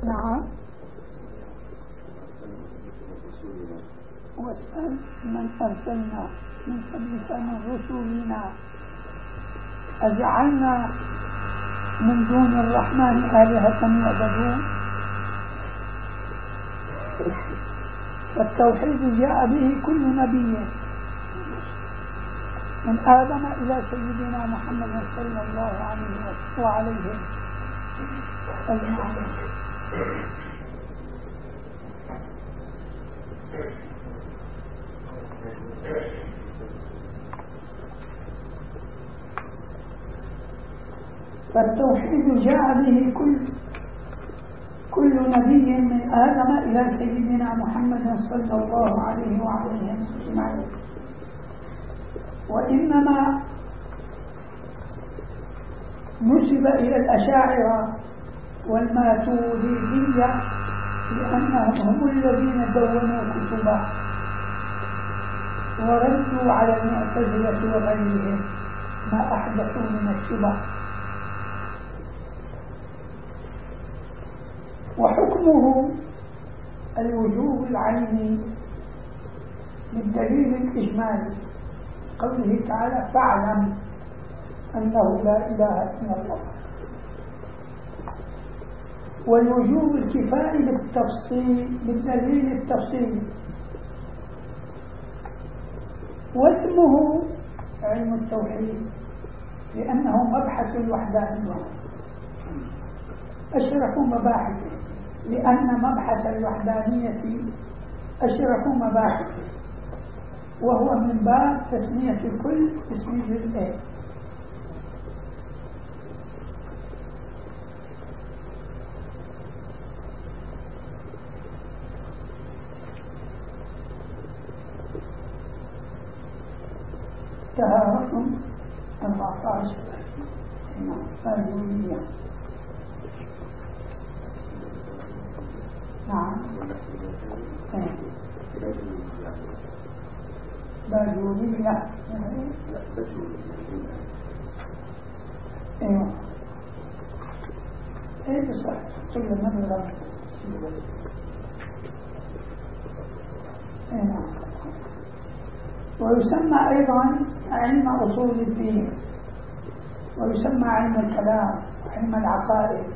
نعم. واسأل من أرسلنا من قبلك من رسلنا أجعلنا من دون الرحمن آلهة يعبدون. فالتوحيد جاء به كل نبي من آدم إلى سيدنا محمد صلى الله عليه وعليه أجمعين. فالتوحيد جاء به كل نبي من آدم إلى سيدنا محمد صلى الله عليه وعليه أجمعين. وإنما نسب إلى الأشاعرة والماتريدية لأنهم هم الذين دونوا كتبا وردوا على المعتزلة وغيرهم ما أحدثوا من الشبه. وحكمه الوجوب العيني بالدليل الإجمالي قوله تعالى فاعلم أنه لا إله إلا الله. والوجوب الكفائي بالتفصيل بالدليل التفصيلي. واسمه علم التوحيد لأنه مبحث الوحدانية أشرف مباحثه، لأن مبحث الوحدانية أشرف مباحثه، وهو من باب تسمية الكل باسم جزئين. تهارة 14 فاجولية. نعم باجولية. ايوه ايه بصح كل من رب. نعم. ويسمى أيضا علم أصول الدين، ويسمى علم الكلام وعلم العقائد.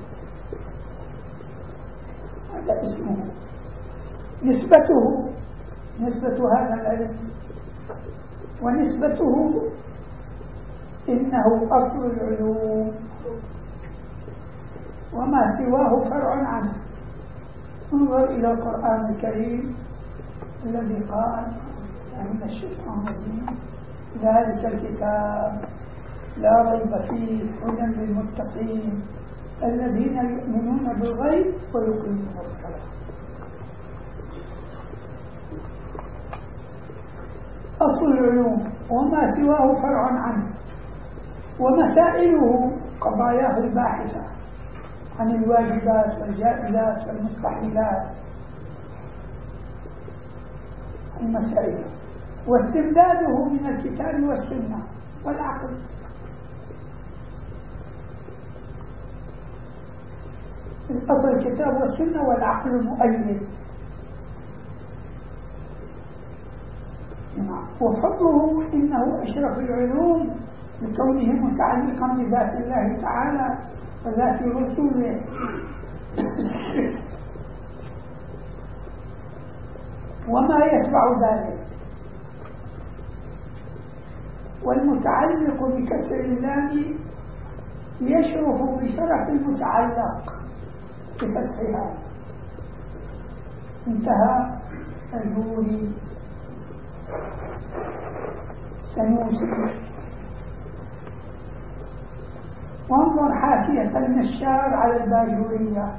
هذا اسمه. نسبة هذا العلم ونسبته إنه أصل العلوم وما سواه فرع عنه. انظر إلى القرآن الكريم الذي قال من الشيطان الرجيم ذلك الكتاب لا ريب فيه هدى للمتقين الذين يؤمنون بالغيب ويقيمون الصلاة. أصل العلوم وما سواه فرع عنه، ومسائله قضاياه الباحثة عن الواجبات والجائزات والمستحيلات المسائل، واستمداده من الكتاب والسنة والعقل. الأصل الكتاب والسنة والعقل المؤيد. وفضله إنه أشرف العلوم لكونه متعلقا بذات الله تعالى وذات رسوله. وما يتبع ذلك. والمتعلق بكسر اللام يشرف بشرف المتعلق بفتحها. انتهى الجوري سنوسي. وانظر حاشية النشار على الباجورية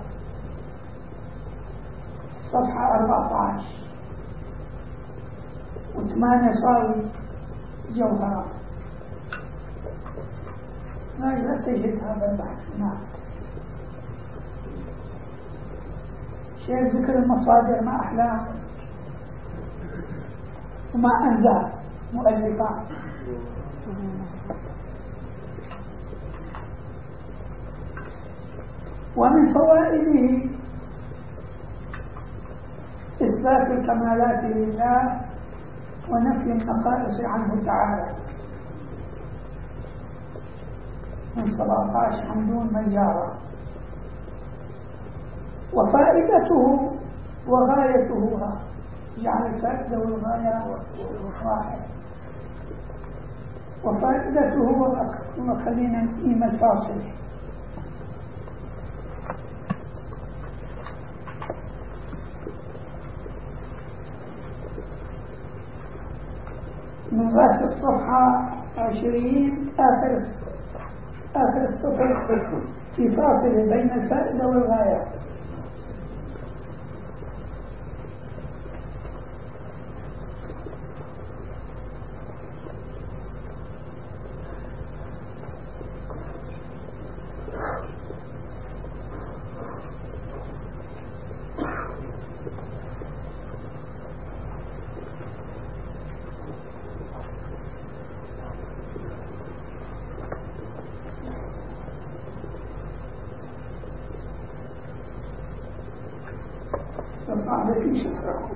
صفحة 14 و8 صاوي جوهرة. لا تجد هذا البحث. نعم. شيء ذكر المصادر ما أحلام وما أنزل مؤلفات. ومن فوائده إثبات الكمالات لله ونفي النقائص عنه تعالى. من 17 حمدون مليارا. وفائدته وغايته جعل الفائدة والغاية واحد. وفائدته وخلينا نقيم الفاصل. من رأس الصفحة 20 آخر السطر في فاصل بين الفائدة والغاية. فصعب في شفره.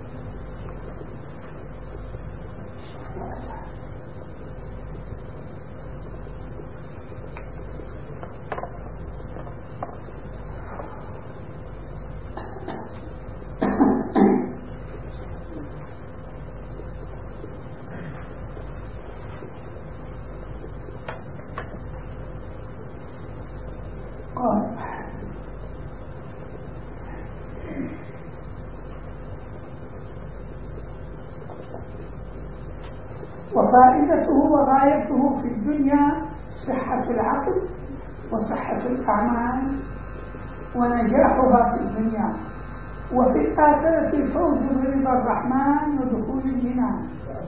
وفائدته وغايته في الدنيا صحة العقل وصحة الأعمال ونجاحها في الدنيا، وفي الآخرة الفوز برضا الرحمن ودخول الجنان.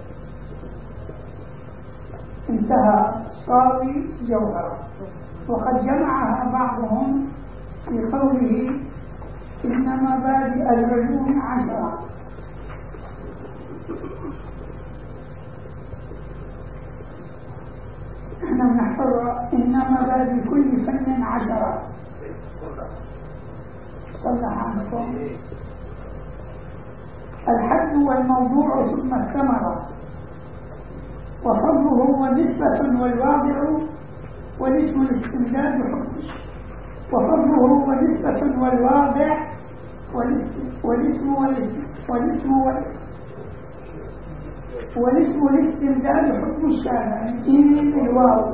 انتهى صاوي جوهرة. وقد جمعها بعضهم في قوله إن مبادئ العلوم 10. احنا بنحفظ إن مبادئ كل فن 10. صلح عنكم. الحد والموضوع ثم الثمرة، وفضله ونسبة والواضع والاسم الاستمداد حكم، وفضله ونسبة والواضع والاسم الاستمداد حكم الشارع. إن الواو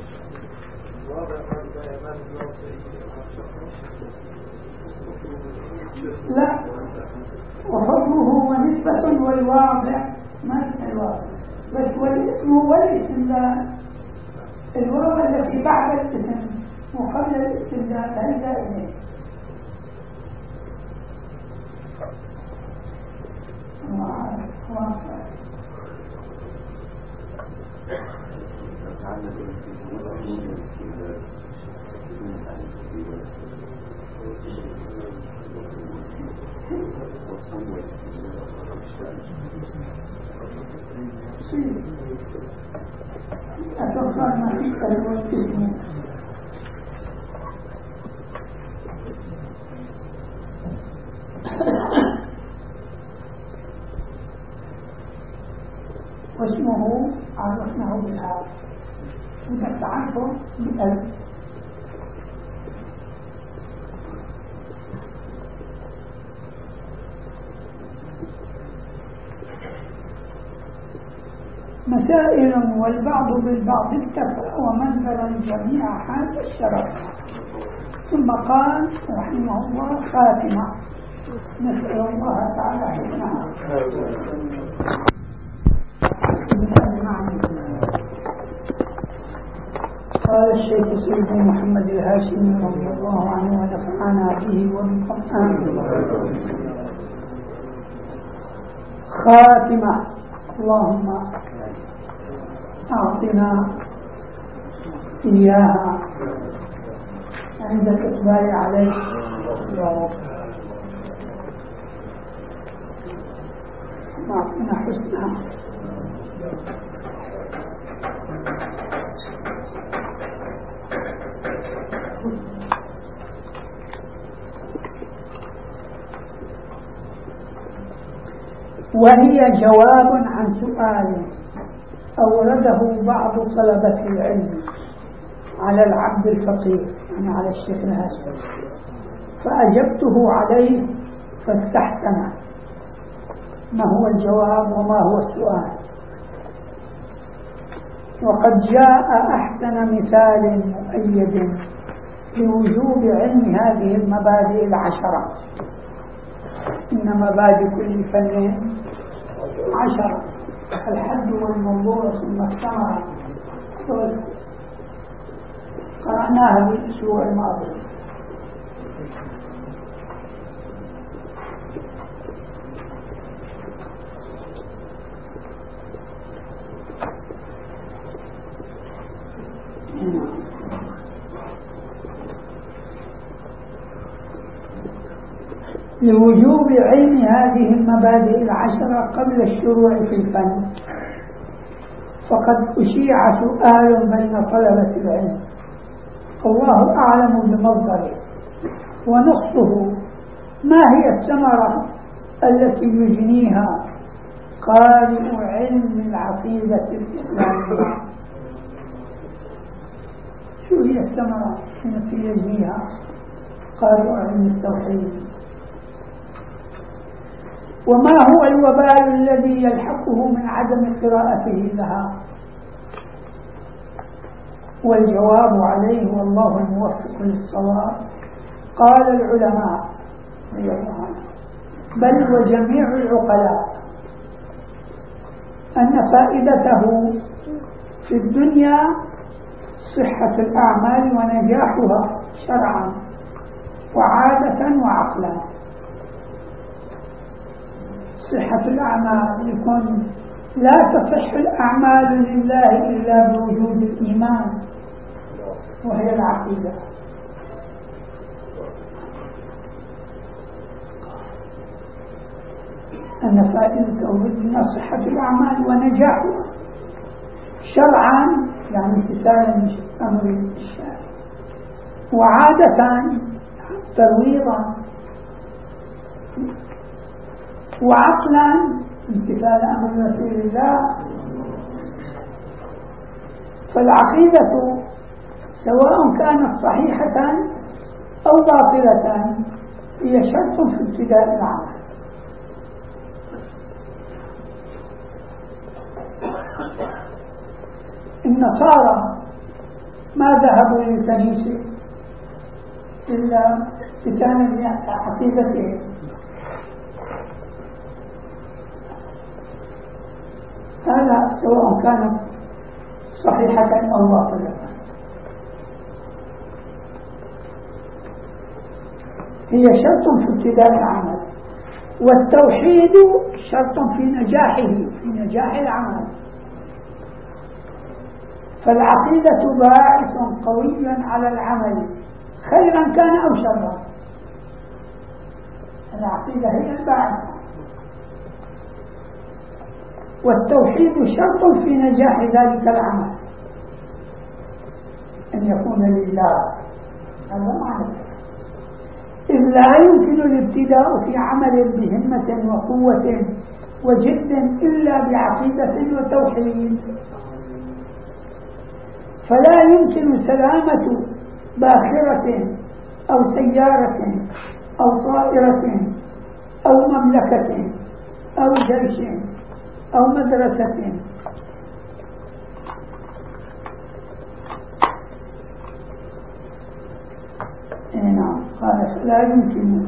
لا، وفضله ونسبة والواضع ما الواضع بس، والاسم والاستمداد. الواو التي بعد الاسم وقبل الاستمداد هذا إليه. أتوقع ما في الاسم واسمه عرفناه بالآب ونتعرفه بالألف. مسائل والبعض بالبعض اكتفى ومنذر الجميع حال الشرف. ثم قال رحمه الله خاتمة، نسأل الله تعالى حسنها. قال الشيخ سيد محمد الهاشمي رضي الله عنه ونفعنا به وبالقرآن. خاتمة. اللهم أعطنا إياها عند الإقبال عليه يا رب. أعطنا حسنها. وهي جواب عن سؤال أورده بعض طلبة العلم على العبد الفقير، يعني على الشيخ الهاشمي، فأجبته عليه فاستحسن ما هو الجواب وما هو السؤال. وقد جاء أحسن مثال مؤيد لوجوب علم هذه المبادئ العشرة. إن مبادئ كل فن 10: الحد والموضوع ثم الثمرة. قرأناها بالأسبوع الماضي. لوجوب علم هذه المبادئ العشرة قبل الشروع في الفن، فقد أشيع سؤال بين طلبة العلم الله أعلم بمصدره ونصه: ما هي الثمرة التي يجنيها قارئ علم العقيدة الإسلامية؟ شو هي الثمرة التي يجنيها قارئ علم التوحيد؟ وما هو الوبال الذي يلحقه من عدم قراءته لها؟ والجواب عليه والله الموفق للصواب. قال العلماء بل وجميع العقلاء أن فائدته في الدنيا صحة الأعمال ونجاحها شرعا وعادة وعقلا. صحة الأعمال يكون لا تصح الأعمال لله إلا بوجود الإيمان وهي العقيدة. أن فائدته بدنا صحة الأعمال ونجاحها شرعا، يعني امتثالا أمر الشارع، وعادة ترويضا، وعقلا امتثال أمر رسول الله. فالعقيدة سواء كانت صحيحة أو باطلة هي شرط في ابتداء العمل. النصارى ما ذهبوا للكنيسة إلا ابتداء عقيدتهم، هذا سواء كانت صحيحة أو باطلة. هي شرط في ابتداء العمل، والتوحيد شرط في نجاح العمل. فالعقيدة باعث قوي على العمل خيرا كان أو شرا. العقيدة هي الباعثة، والتوحيد شرط في نجاح ذلك العمل، أن يكون لله. هذا معنى، إذ لا يمكن الابتداء في عمل بهمة وقوة وجد إلا بعقيدة وتوحيد. فلا يمكن سلامة باخرة أو سيارة أو طائرة أو مملكة أو جيش أو مدرسة نعم، قال لا يمكن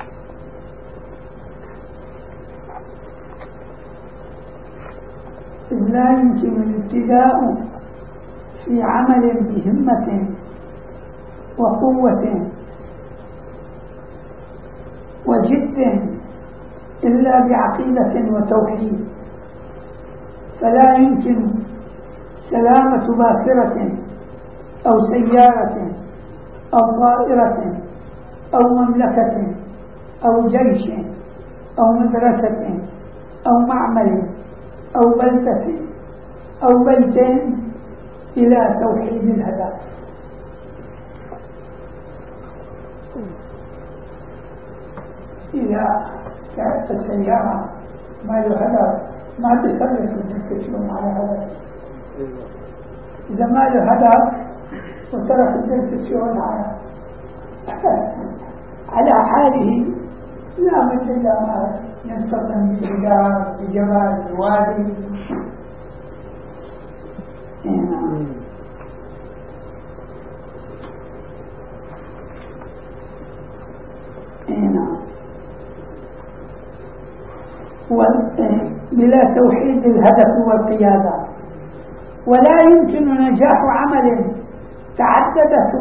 الابتداء في عمل بهمة وقوة وجد إلا بعقيدة وتوحيد. فلا يمكن سلامة باخرة أو سيارة أو طائرة أو مملكة أو جيش أو مدرسة أو معمل أو بلدة أو بيت إلى توحيد الهدف. إذا كانت السيارة ما له هدف ما تصرف الدكتور على هدف. إذا ما له هدف وترك الدكتور على حاله لا مثل ما ينتصم بالجدار بجبال الوادي. بلا توحيد الهدف والقيادة ولا يمكن نجاح عمل تعددت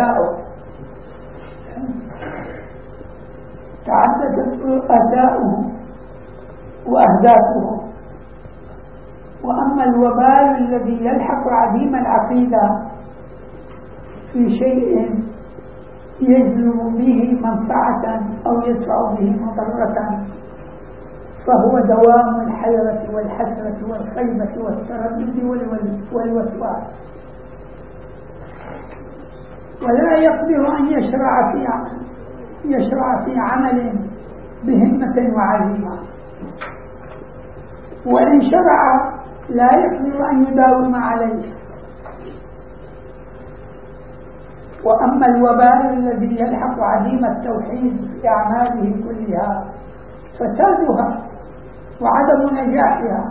رؤساؤه وأهدافه. وأما الوبال الذي يلحق عديم العقيدة في شيء يجلب به منفعة أو يدفع به مضرة فهو دوام الحيرة والحسرة والخيبة والتردد والوسواس، ولا يقدر أن يشرع في عمل بهمة وعزيمة، وإن شرع لا يقدر أن يداوم عليه. وأما الوبال الذي يلحق عديم التوحيد في أعماله كلها فسادها وعدم نجاحها،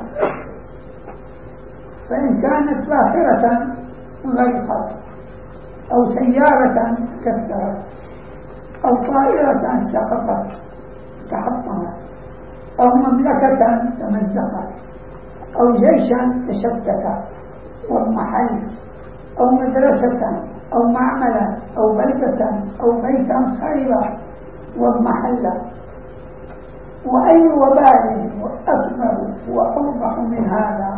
فإن كانت باخرة غرقت، أو سيارة كسرت، أو طائرة سقطت تحطمت، أو مملكة تمزقت، أو جيشا تشتت واضمحل، أو مدرسة أو معملا أو بلدة أو بيتا خرب واضمحل. وأي وبال أكبر وأوضح من هذا؟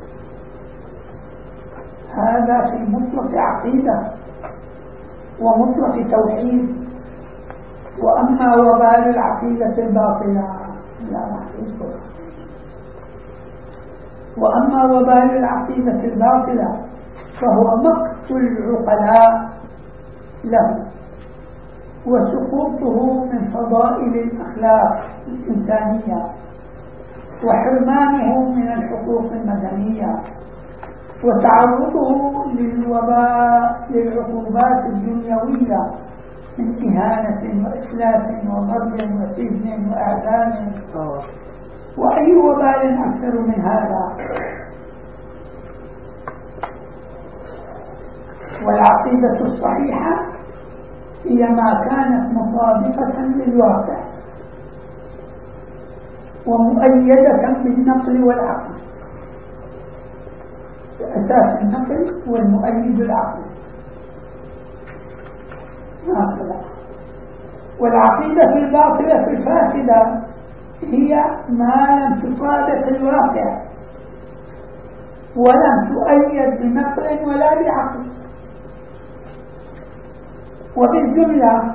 هذا في مطلق عقيدة ومطلق توحيد. وأما وبال العقيدة الباطلة لا محيط. وأما وبال العقيدة الباطلة فهو مقت العقلاء له وسقوطه من فضائل الأخلاق الإنسانية وحرمانه من الحقوق المدنية وتعرضه للعقوبات الدنيوية من إهانة وإفلاس وضرب وسجن وإعدام. وأي وبال أكثر من هذا؟ والعقيدة الصحيحة هي ما كانت مطابقة للواقع ومؤيدة بالنقل والعقل. أساس النقل والمؤيد العقل. والعقيدة الباطلة الفاسدة هي ما لم تطابق الواقع ولم تؤيد بنقل ولا بعقل. وبالجملة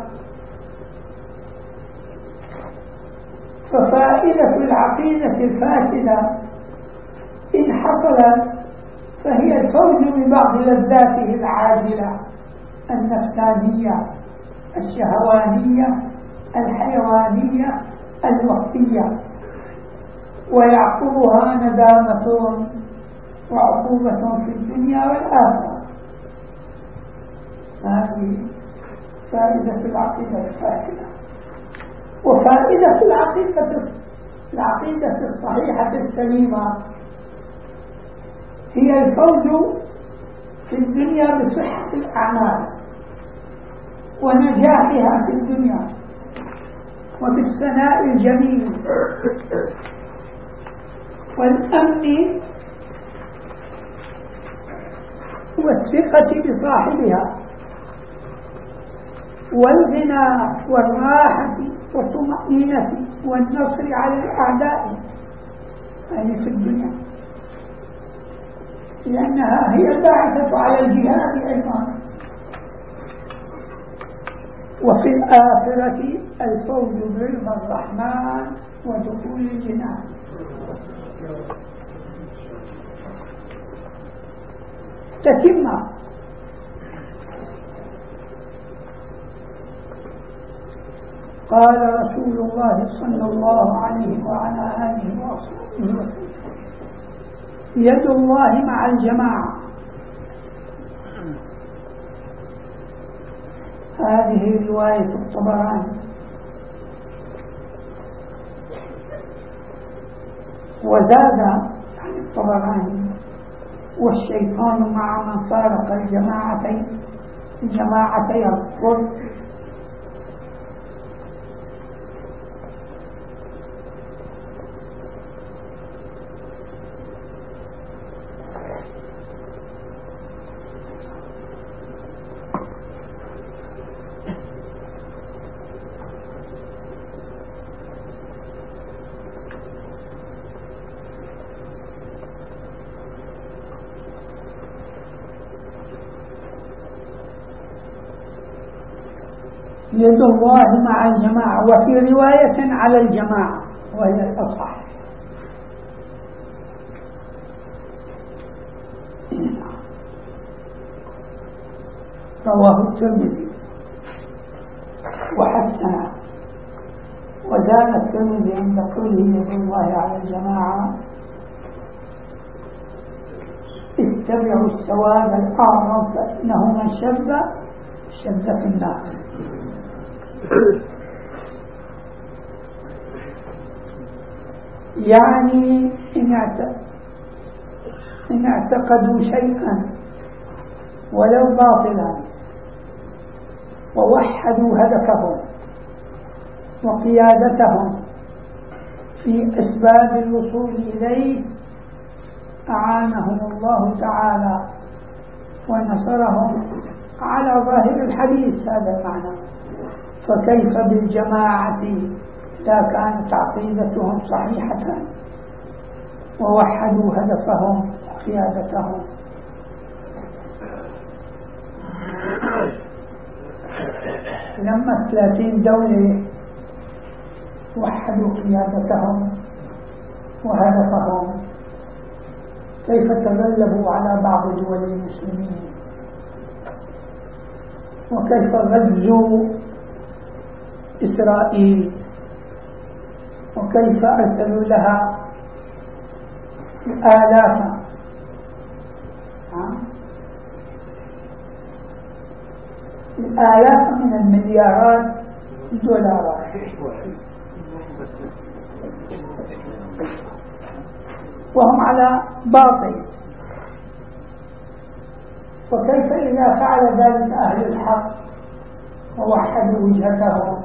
ففائدة العقيدة الفاسدة إن حصلت فهي الفوز ببعض لذاته العاجلة النفسانية الشهوانية الحيوانية الوقتية، ويعقبها ندامة وعقوبة في الدنيا والآخرة. هذه فائدة العقيدة الفاسدة. وفائدة العقيدة الصحيحة السليمة هي الفوز في الدنيا بصحة الأعمال ونجاحها في الدنيا وبالثناء الجميل والأمن والثقة بصاحبها والغنى والراحة والطمأنينة والنصر على الأعداء أي في الدنيا، لأنها هي الباعثة على الجهاد أيضا. وفي الآخرة الفوز برضا الرحمن ودخول الجنان. تتم قال رسول الله صلى الله عليه وعلى آله وصحبه وسلم: يد الله مع الجماعة. هذه رواية الطبراني. وزاد الطبراني: والشيطان مع من فارق الجماعتي الكفر. يد الله مع الجماعة، وفي رواية على الجماعة وهي الأصح. رواه الترمذي وحسنه. وزاد الترمذي عند قوله يد الله على الجماعة: اتبعوا السواد الأعظم فإنه من شذ في النار. يعني إن اعتقدوا شيئا ولو باطلا ووحدوا هدفهم وقيادتهم في أسباب الوصول إليه أعانهم الله تعالى ونصرهم على ظاهر الحديث. هذا المعنى. فكيف بالجماعة إذا كانت عقيدتهم صحيحة ووحدوا هدفهم وقيادتهم؟ لما 30 دولة وحدوا قيادتهم وهدفهم، كيف تغلبوا على بعض دول المسلمين؟ وكيف غزوا إسرائيل؟ وكيف أرسلوا لها الآلاف من المليارات الدولارات، وهم على باطل. وكيف إذا فعل ذلك أهل الحق ووحدوا وجهتهم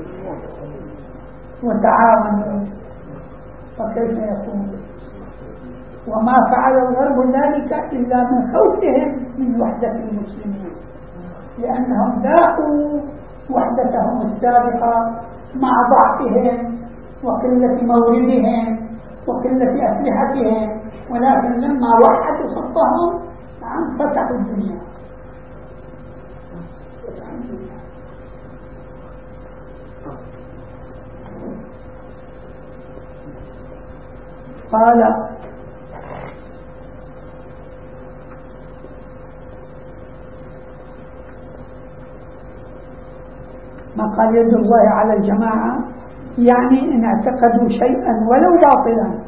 وتعاونوا، فكيف يكون؟ وما فعل الغرب ذلك إلا من خوفهم من وحدة المسلمين، لأنهم ذاقوا وحدتهم السابقة مع ضعفهم وقلة موردهم وقلة أسلحتهم، ولكن لما وحدوا صفهم فتحوا الدنيا. قال: ما قال يد الله على الجماعة يعني إن اعتقدوا شيئا ولو باطلا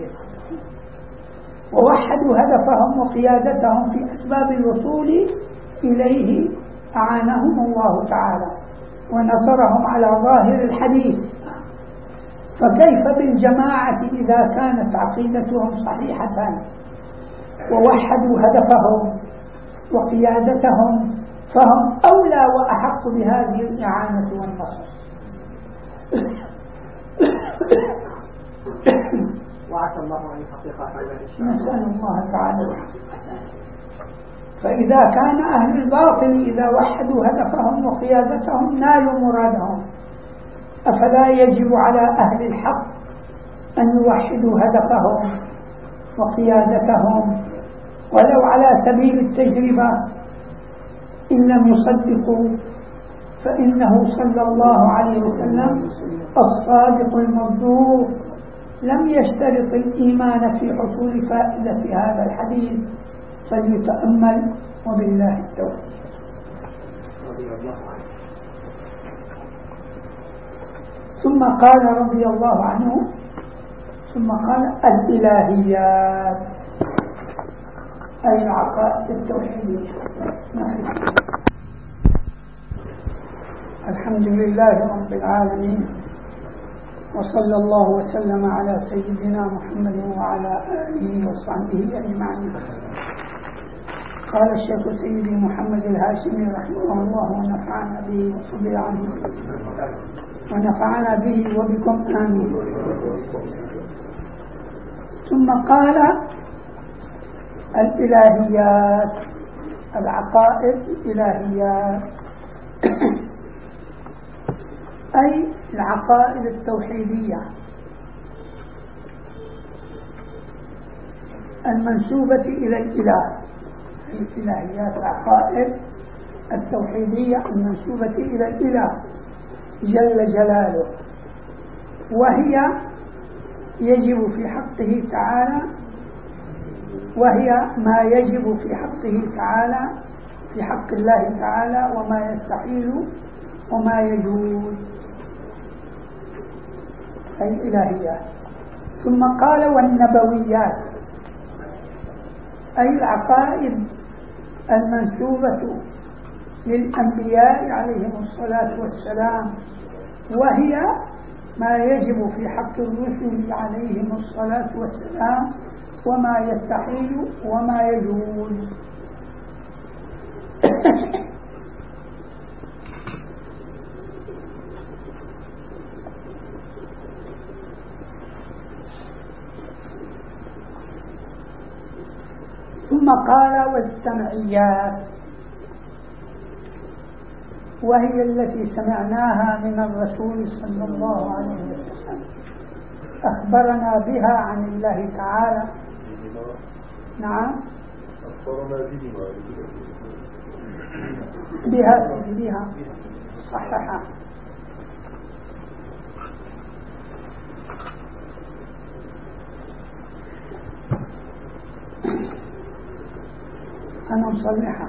ووحدوا هدفهم وقيادتهم في أسباب الوصول إليه أعانهم الله تعالى ونصرهم على ظاهر الحديث. فكيف بالجماعة إذا كانت عقيدتهم صحيحة ووحدوا هدفهم وقيادتهم، فهم أولى وأحق بهذه الإعانة والنصر. وعسى الله أن يحقق نسأل الله تعالى. فإذا كان أهل الباطل إذا وحدوا هدفهم وقيادتهم نالوا مرادهم، أفلا يجب على أهل الحق أن يوحدوا هدفهم وقيادتهم ولو على سبيل التجربة؟ إن لم يصدقوا فإنه صلى الله عليه وسلم الصادق المصدوق لم يشترط الإيمان في حصول فائدة هذا الحديث، فليتأمل وبالله التوفيق. ثم قال رضي الله عنه ثم قال الإلهيات أي العقائد التوحيدية. الحمد لله رب العالمين، وصلى الله وسلم على سيدنا محمد وعلى آله وصحبه أجمعين. قال الشيخ سيدي محمد الهاشمي رحمه الله ونفعنا به وصبر عنه ونفعنا به وبكم آمين. ثم قال الإلهيات العقائد الإلهيات أي العقائد التوحيدية المنسوبة إلى الإله. الإلهيات العقائد التوحيدية المنسوبة إلى الإله جل جلاله، وهي يجب في حقه تعالى، وهي ما يجب في حقه تعالى في حق الله تعالى، وما يستحيل وما يجوز، أي الإلهيات. ثم قال والنبويات أي العقائد المنسوبة للأنبياء عليهم الصلاة والسلام، وهي ما يجب في حق الرسل عليهم الصلاة والسلام، وما يستحيل وما يجوز. ثم قال والسمعيات وهي التي سمعناها من الرسول صلى الله عليه وسلم أخبرنا بها عن الله تعالى. نعم بها صححا. أنا مصلحة.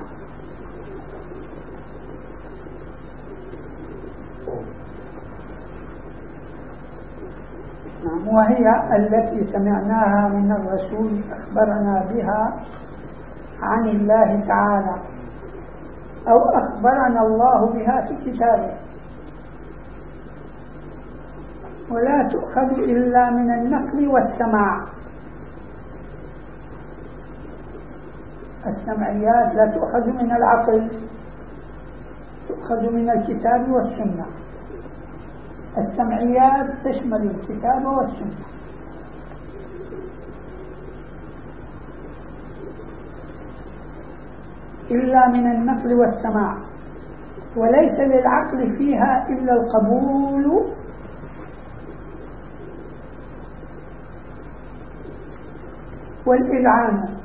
وهي التي سمعناها من الرسول أخبرنا بها عن الله تعالى، أو أخبرنا الله بها في كتابه، ولا تؤخذ إلا من النقل والسماع. السمعيات لا تؤخذ من العقل، تؤخذ من الكتاب والسنة. السمعيات تشمل الكتاب والسنة. إلا من النقل والسماع، وليس للعقل فيها إلا القبول والإذعان.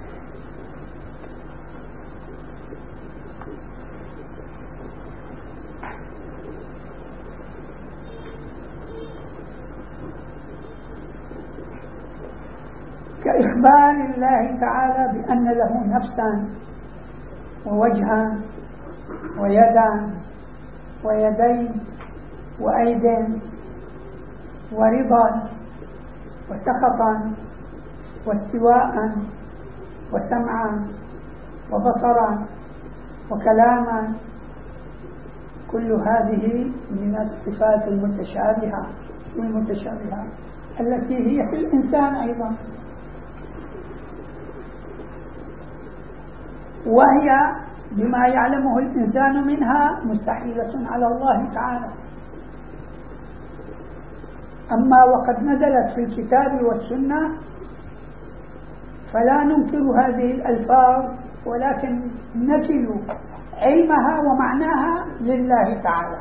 كإخبار الله تعالى بأن له نفسا ووجها ويدا ويدين وأيدين ورضا وسخطا واستواء وسمعا وبصرا وكلاما. كل هذه من الصفات المتشابهة التي هي في الإنسان أيضا، وهي بما يعلمه الإنسان منها مستحيلة على الله تعالى. أما وقد نزلت في الكتاب والسنة فلا ننكر هذه الألفاظ، ولكن نكل علمها ومعناها لله تعالى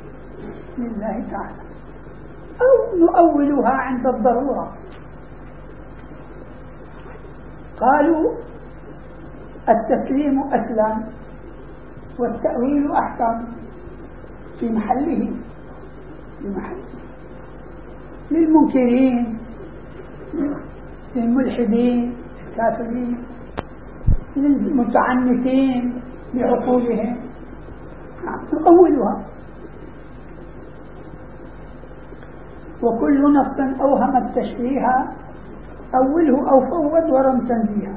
أو نؤولها عند الضرورة. قالوا التسليم أسلم والتأويل أحكم، في محله للمنكرين للملحدين الكافرين للمتعنتين بعقولهم نؤولها. وكل نص أوهم التشبيه أوله أو فوض ورم تنزيها.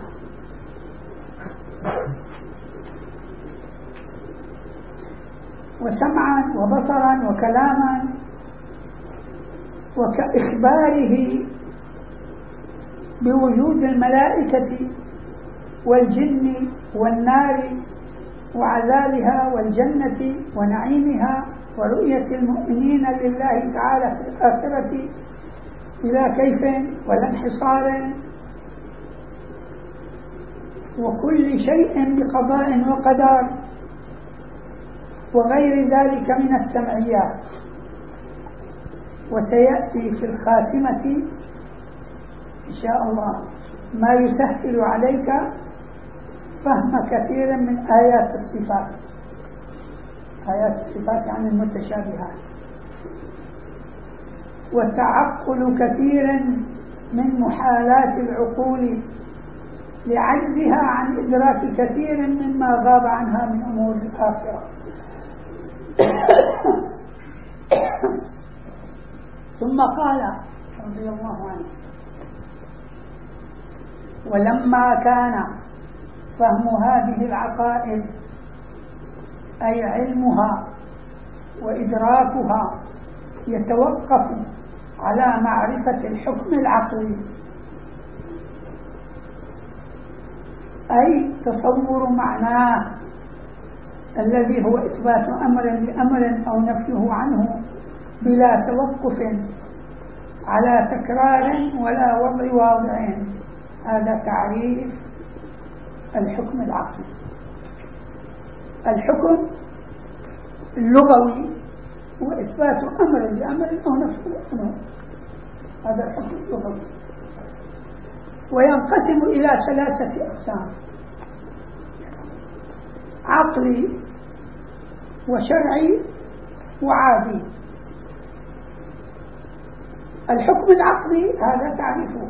وسمعا وبصرا وكلاما، وكإخباره بوجود الملائكة والجن والنار وعذابها والجنة ونعيمها ورؤية المؤمنين لله تعالى في الآخرة بلا كيف ولا انحصار، وكل شيء بقضاء وقدر، وغير ذلك من السمعيات. وسيأتي في الخاتمة إن شاء الله ما يسهل عليك فهم كثير من آيات الصفات. آيات الصفات عن المتشابهات، وتعقل كثير من محالات العقول لعجزها عن إدراك كثير مما غاب عنها من أمور الآخرة. ثم قال رضي الله عنه: ولما كان فهم هذه العقائد أي علمها وإدراكها يتوقف على معرفة الحكم العقلي، أي تصور معناه الذي هو إثبات أمر لأمر أو نفيه عنه بلا توقف على تكرار ولا وضع واضع. هذا تعريف الحكم العقلي. الحكم اللغوي هو إثبات أمر لأمر أو نفيه عنه، هذا الحكم اللغوي. وينقسم إلى 3 أقسام: عقلي وشرعي وعادي. الحكم العقلي هذا تعريفه: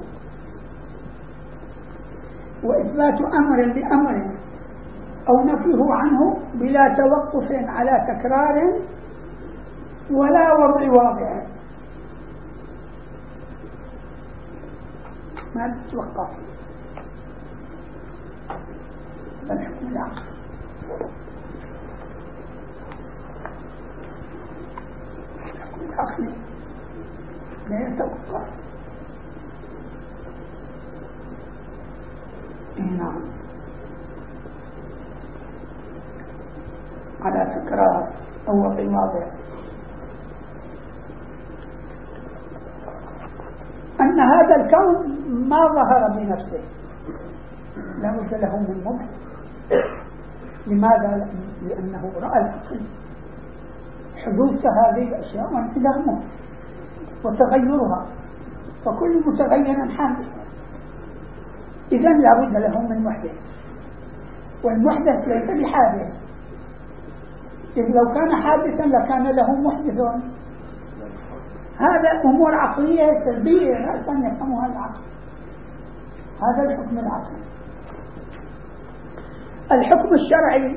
وإثبات أمر لأمر أو نفيه عنه بلا توقف على تكرار ولا وضع واضع، ما تتوقف. الحكم العقلي. الحكم العقلي لا يتوقف. نعم، على تكرار أو وضع واضع. أن هذا الكون ما ظهر بنفسه، لا بد له من مبدع. لماذا؟ لأنه رأى العقل حدوث هذه الأشياء وانعدامها وتغيرها، فكل متغير حادث، إذن لا بد له من محدث، والمحدث ليس بحادث، إذ لو كان حادثا لكان له محدث. هذا أمور عقلية سلبية لا يفهمها العقل. هذا الحكم العقلي. الحكم الشرعي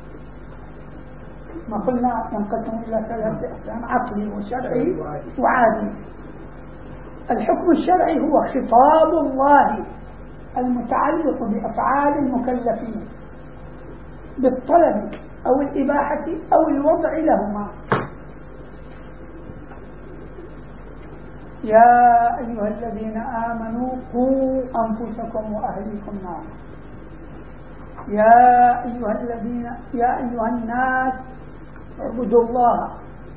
ما قلنا ينقسم إلى 3 أقسام: عقلي وشرعي وعادي. الحكم الشرعي هو خطاب الله المتعلق بأفعال المكلفين بالطلب أو الإباحة أو الوضع لهما. يا أيها الذين آمنوا قوا أنفسكم وأهليكم نارا. يا أيها الناس اعبدوا الله.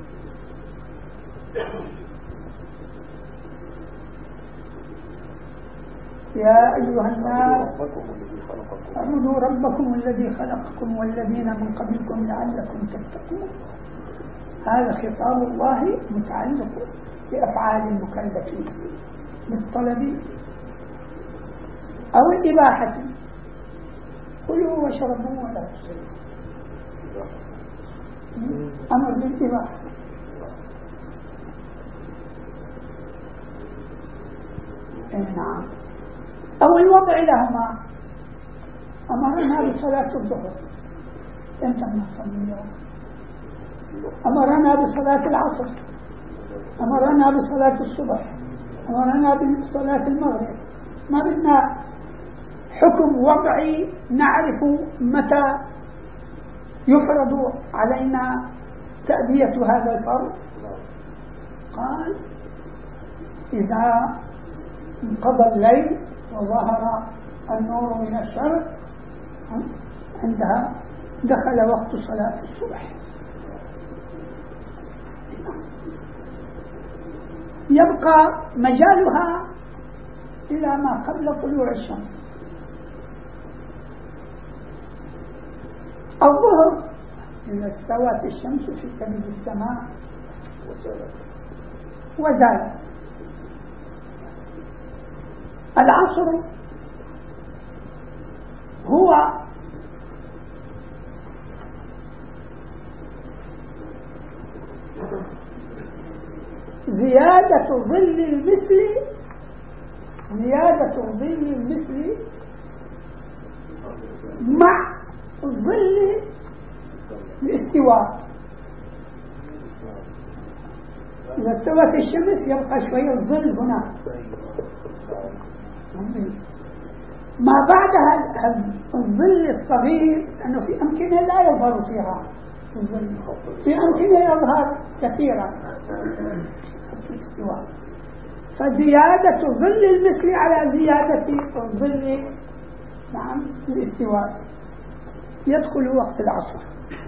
يا أيها الناس اعبدوا ربكم الذي خلقكم والذين من قبلكم لعلكم تتقون. هذا خطاب الله متعلق بأفعال المكلفين بالطلب أو الإباحة: كلوا واشربوا ولا تسرفوا. أمر بالإباحة. نعم. أو الوضع لهما: أمرنا بصلاة الظهر، أنت نصلي اليوم. أمرنا بصلاة العصر، أمرنا بصلاة الصبح، أمرنا بصلاة المغرب. ما بدنا حكم وضعي نعرف متى يفرض علينا تأدية هذا الفرض. قال إذا انقضى الليل وظهر النور من الشمس عندها دخل وقت صلاة الصبح. يبقى مجالها إلى ما قبل طلوع الشمس. الظهر إذا استوت الشمس في كبد السماء وزالت. العصر هو زيادة ظل المثل مع ظل الاستواء. إذا استوت الشمس يبقى شوية الظل هنا، ما بعدها الظل الصغير أنه في أمكنة لا يظهر فيها الظل، في أمكنة يظهر كثيرا. فزيادة ظل المثل على زيادة الظل نعم الاستواء. يدخل وقت العصر.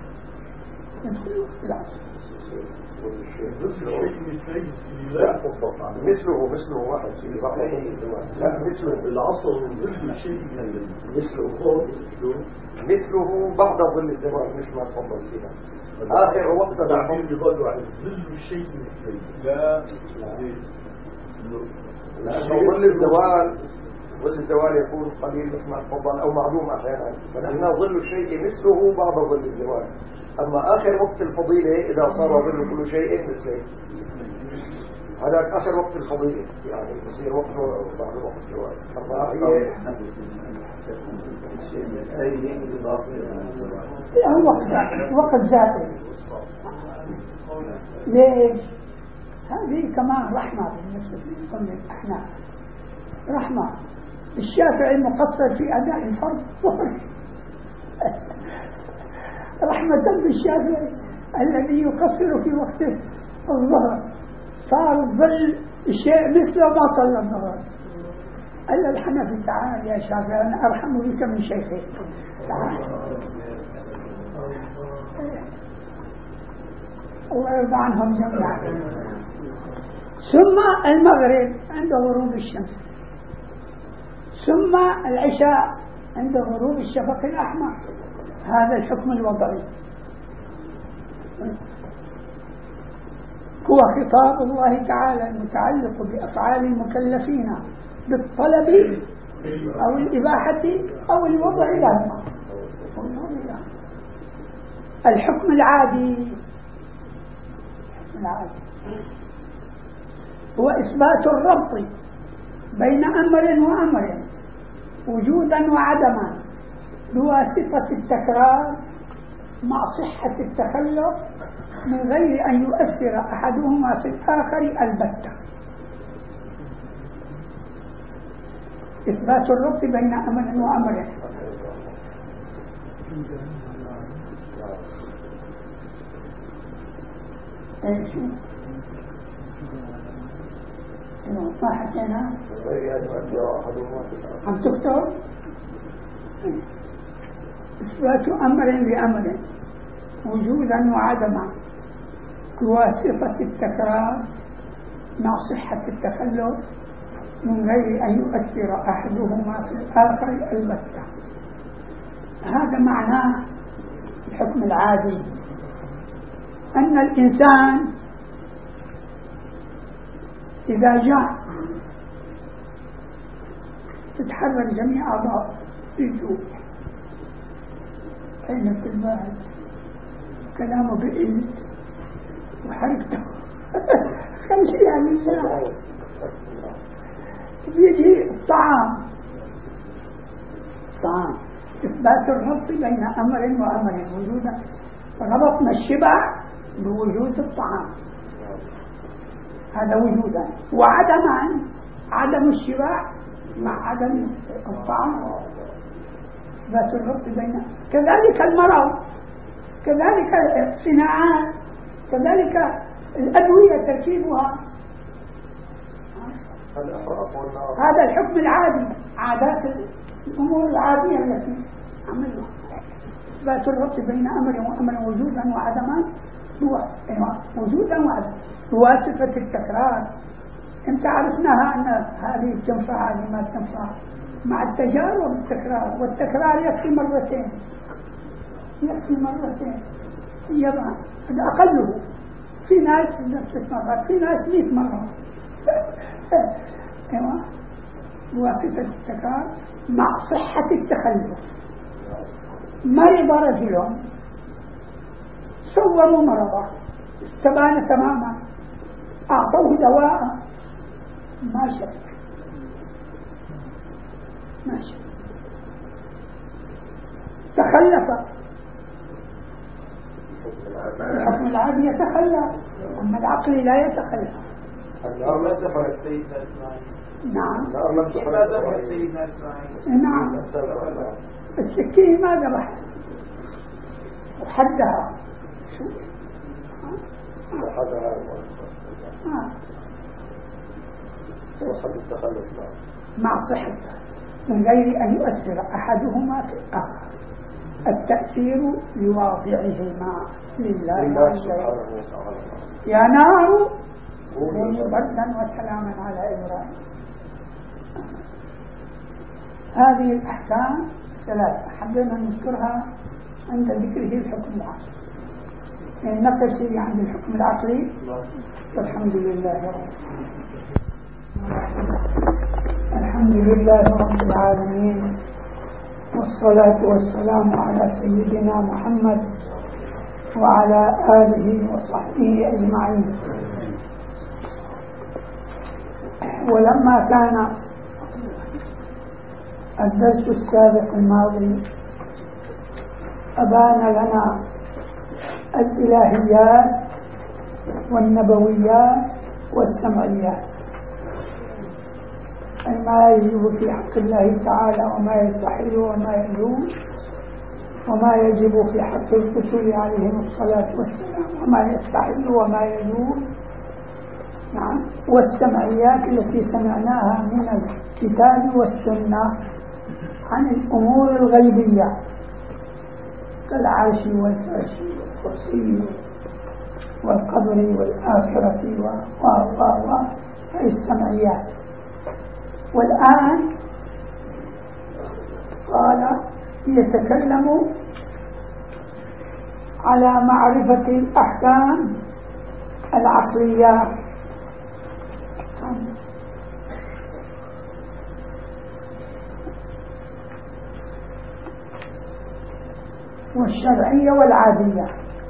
مثله واحد لا مثله العصر مثله بعد ظل الزمان مثل ما تفضل فيها آخر وقت تعبير بيقولوا على ظل الشيء مثلي. لا ظل الزوال يكون قليل مثل ما تفضل أو معلوم أحيانا، فنحن ظل الشيء مثله بعد ظل الزوال. أما آخر وقت الفضيلة إذا صار ظل كل شيء مثله، هذا آخر وقت الفضيلة يعني يصير وقته بعد وقت الزوال. أما هي وقت ذاته. ليش؟ هذه كمان رحمة بالنسبة لكل الأحناف، رحمة. الشافعي مقصر في أداء الفرض رحمة بالشافعي الذي يقصر في وقت الظهر، صار ظل الشيء مثله ما صلى الظهر. قال الحنفي تعال يا شافعي أنا أرحم بك من شيخي، تعال. الله يرضى عنهم جميعا. ثم المغرب عند غروب الشمس، ثم العشاء عند غروب الشفق الأحمر. هذا الحكم الوضعي هو خطاب الله تعالى المتعلق بأفعال المكلفين بالطلب أو الإباحة أو الوضع لهم. الحكم العادي هو إثبات الربط بين أمر وأمر وجودا وعدما بواسطة التكرار مع صحة التخلف من غير أن يؤثر أحدهما في الآخر البتة. إثبات الربط بين أمر وأمر. ايش ما حكينا عم تكتب إثبات أمر لأمر وجودا وعدما بواسطة التكرار مع صحة التخلف من غير أن يؤثر أحدهما في الآخر البتة. هذا معناه الحكم العادي، أن الإنسان إذا جاء تتحرك جميع أعضاء الجوع، عينه في البال، كلامه بقل وحركته خمسية لله. بيجي الطعام إثبات الربط بين أمر وأمر وجودا، ربطنا الشبع بوجود الطعام. هذا وجودا. وعدما، عدم الشباع مع عدم الطعام، إثبات الربط بين. كذلك المرض، كذلك الصناعات، كذلك الأدوية تركيبها. هذا الحكم العادي، عادات الأمور العادية التي عملها. إثبات الربط بين أمر وأمر وجودا وعدما، هو وجودا وعدما بواسطة التكرار. انت عرفناها أن هذه تنفع هذه ما تنفع مع التجارب والتكرار، والتكرار يكفي مرتين، يكفي مرتين يبقى هذا أقله. في ناس 6 مرات، في ناس 100 مرة. ايوه بواسطة التكرار مع صحة التخلف. مرض رجل، صوروا مرضه، استبان تماما، أعطوه دواء، ما شك، ما شك، تخلف. الحكم العادي يتخلف، أما العقل لا يتخلف. نعم نعم. السكين ما ذبح وحدها شو مع صحته من غير أن يؤثر أحدهما في الآخر. التأثير لواضعهما لله سبحانه وتعالى. يا نار كوني بردا وسلاما على إبراهيم. هذه الأحكام 3 حبينا نذكرها عند ذكره الحكم العقلي. نقل شيء عند الحكم العقلي. الحمد لله رب الحمد لله رب العالمين، والصلاة والسلام على سيدنا محمد وعلى آله وصحبه أجمعين. ولما كان الدرس السابق الماضي أبان لنا الإلهيات والنبويات والسمعيات، أي ما يجب في حق الله تعالى وما يستحيل وما يجوز، وما يجب في حق الرسل عليهم الصلاة والسلام وما يستحيل وما يجوز. نعم. والسمعيات التي سمعناها من الكتاب والسنة عن الأمور الغيبية كالعرش والفرش والكرسي والقبر والآخرة هذه السمعيات. والآن قال يتكلم على معرفة الأحكام العقلية والشرعية والعادية.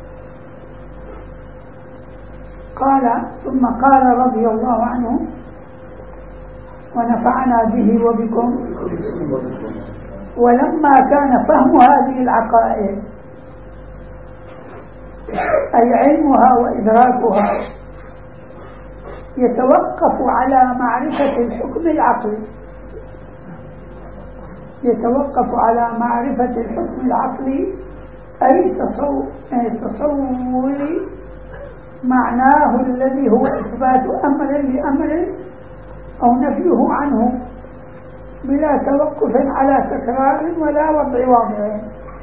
قال ثم قال رضي الله عنه ونفعنا به وبكم. ولما كان فهم هذه العقائد أي علمها وإدراكها يتوقف على معرفة الحكم العقلي، يتوقف على معرفة الحكم العقلي أي تصور معناه الذي هو إثبات أمر لأمر أو نفيه عنه بلا توقف على تكرار ولا وضع واضع،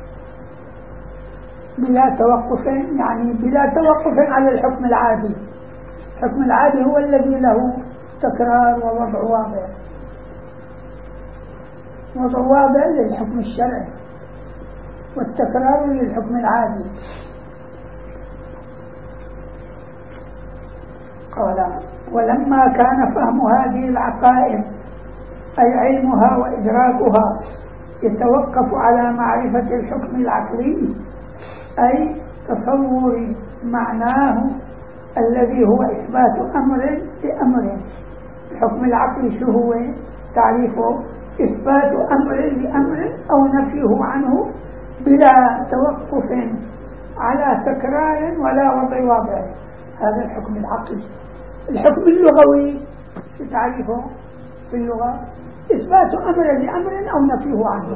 بلا توقف يعني بلا توقف على الحكم العادي. الحكم العادي هو الذي له تكرار ووضع واضع، وضع واضع للحكم الشرعي والتكرار للحكم العادي. قال ولما كان فهم هذه العقائد أي علمها وإدراكها يتوقف على معرفة الحكم العقلي أي تصور معناه الذي هو إثبات أمر لأمر. الحكم العقلي شو هو تعريفه؟ إثبات أمر لأمر أو نفيه عنه بلا توقف على تكرار ولا وضع واضع. هذا الحكم العقلي الحكم اللغوي في تعريفه في اللغة إثبات أمر لأمر أو نفيه عنه،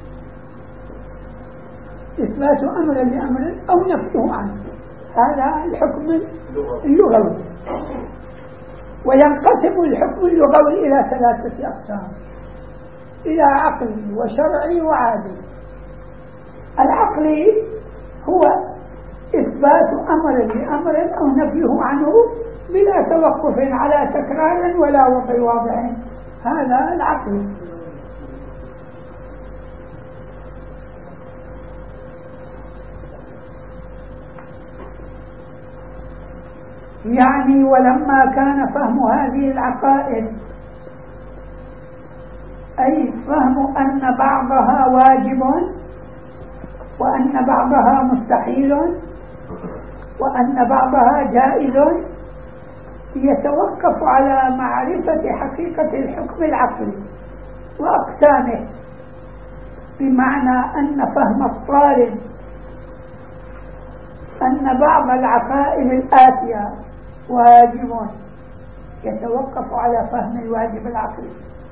إثبات أمر لأمر أو نفيه عنه، هذا الحكم اللغوي. وينقسم الحكم اللغوي إلى 3 أقسام: إلى عقلي وشرعي وعادي. العقلي هو إثبات أمر لأمر أو نفيه عنه بلا توقف على تكرار ولا وضع واضح، هذا العقل. يعني ولما كان فهم هذه العقائد، أي فهم أن بعضها واجب وأن بعضها مستحيل وأن بعضها جائز، يتوقف على معرفة حقيقة الحكم العقلي وأقسامه، بمعنى أن فهم الطالب أن بعض العقائد الآتية واجب يتوقف على فهم الواجب العقلي،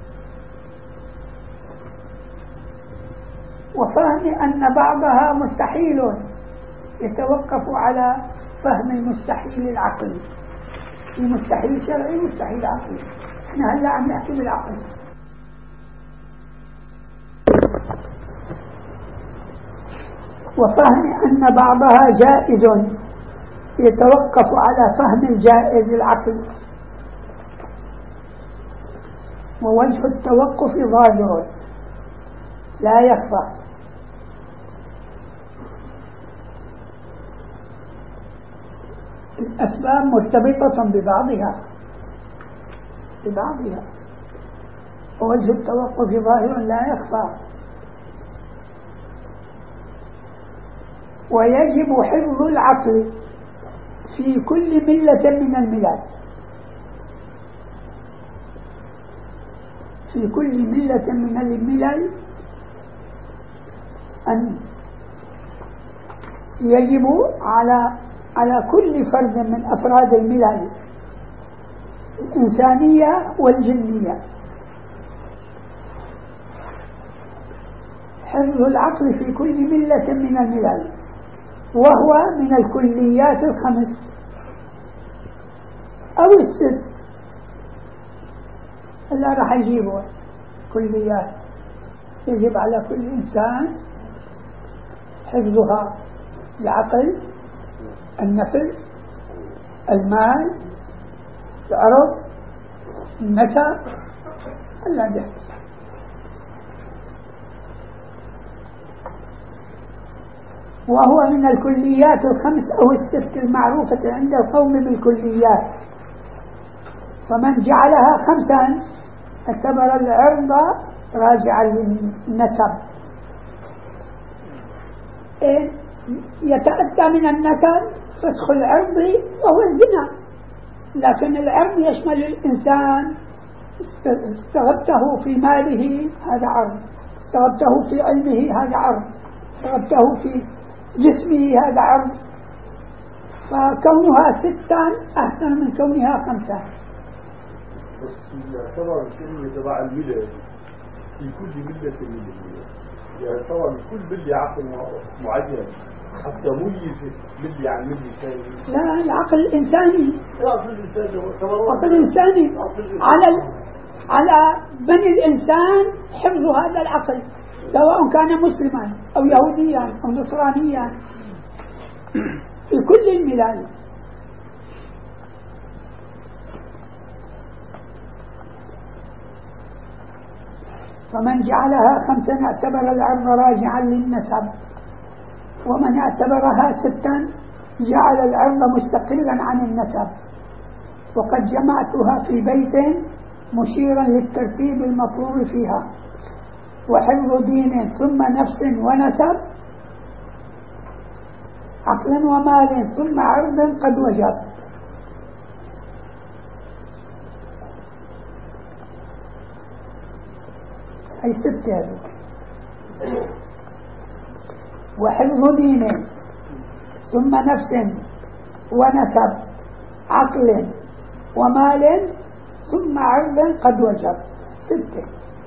وفهم أن بعضها مستحيل يتوقف على فهم المستحيل العقلي. في مستحيل شرعي ومستحيل عقلي، احنا هلا عم نحكي بالعقل. وفهم أن بعضها جائز يتوقف على فهم الجائز العقل، ووجه التوقف ظاهر لا يخفى. الأسباب مرتبطة ببعضها ووجه التوقف ظاهر لا يخفى. ويجب حفظ العقل في كل ملة من الملل، في كل ملة من الملل أن يجب على كل فرد من أفراد الملل الإنسانية والجنية حفظ العقل في كل ملة من الملل، وهو من الكليات 5 أو 6 اللي راح يجيبه كليات. يجب على كل إنسان حفظها: العقل، النفس، المال، العرض، النسب، الذي يحفظ. وهو من الكليات 5 أو 6 المعروفة عند القوم بالكليات. فمن جعلها 5 اعتبر العرض راجعا للنسب، يتأتى من النسب فسخ العرض وهو الزنا، لكن العرض يشمل الإنسان، استغبته في ماله هذا عرض، استغبته في علمه هذا عرض، استغبته في جسمه هذا عرض. فكونها 6 أحسن من كونها 5. بس يعتبر الكلمة تبع الملل في كل ملة ملة، يعتبر كل ملة عقل معين حتى ميز ملي عن ملي ثاني. لا، العقل الإنساني، العقل الإنساني على بني الإنسان حفظ هذا العقل، سواء كان مسلما أو يهوديا أو نصرانيا، في كل الملل. فمن جعلها 5 اعتبر العرض راجعا للنسب، ومن اعتبرها 6 جعل العرض مستقلا عن النسب. وقد جمعتها في بيت مشيرا للترتيب المطلوب فيها: وحفظ دين ثم نفس ونسب، عقل ومال ثم عرض قد وجب. أي 6 هذه: وحفظ دين ثم نفس ونسب، عقل ومال ثم عرض قد وجب 6.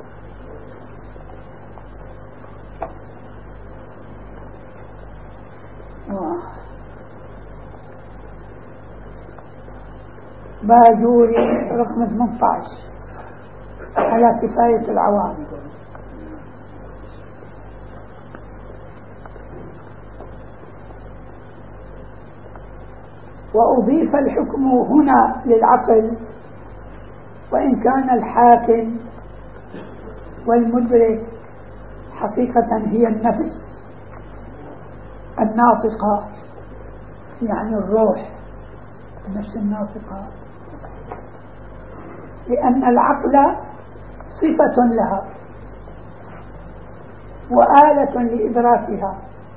باجوري رقم 18 على كفاية العوام. وأضيف الحكم هنا للعقل، وإن كان الحاكم والمدرك حقيقة هي النفس الناطقة، يعني الروح، النفس الناطقة، لأن العقل صفة لها وآلة لإدراكها.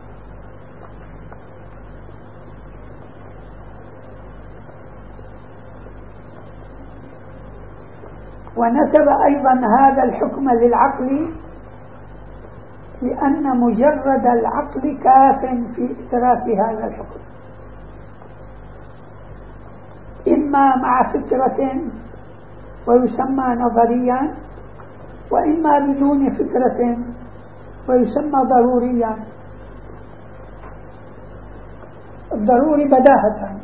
ونسب أيضا هذا الحكم للعقل لأن مجرد العقل كاف في إدراك هذا الحكم، إما مع فكرة ويسمى نظريا، وإما بدون فكرة ويسمى ضروريا. الضروري بداهة،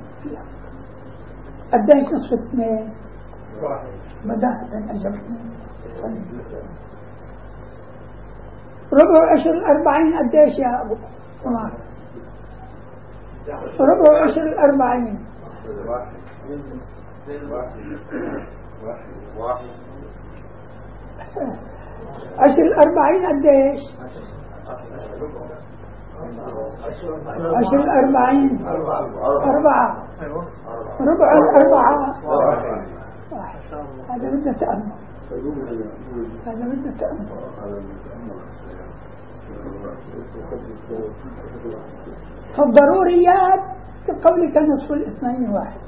قديش نصف 2 بداهة أجبتني. ربع عشر 40 قديش يا أبو عمر؟ ربع عشر 40 عشر 40 قديش؟ 40 4 ربع 4 هذا بدنا تأمل، هذا بدنا تأمل. فالضروريات قبل كان نصف 2 1.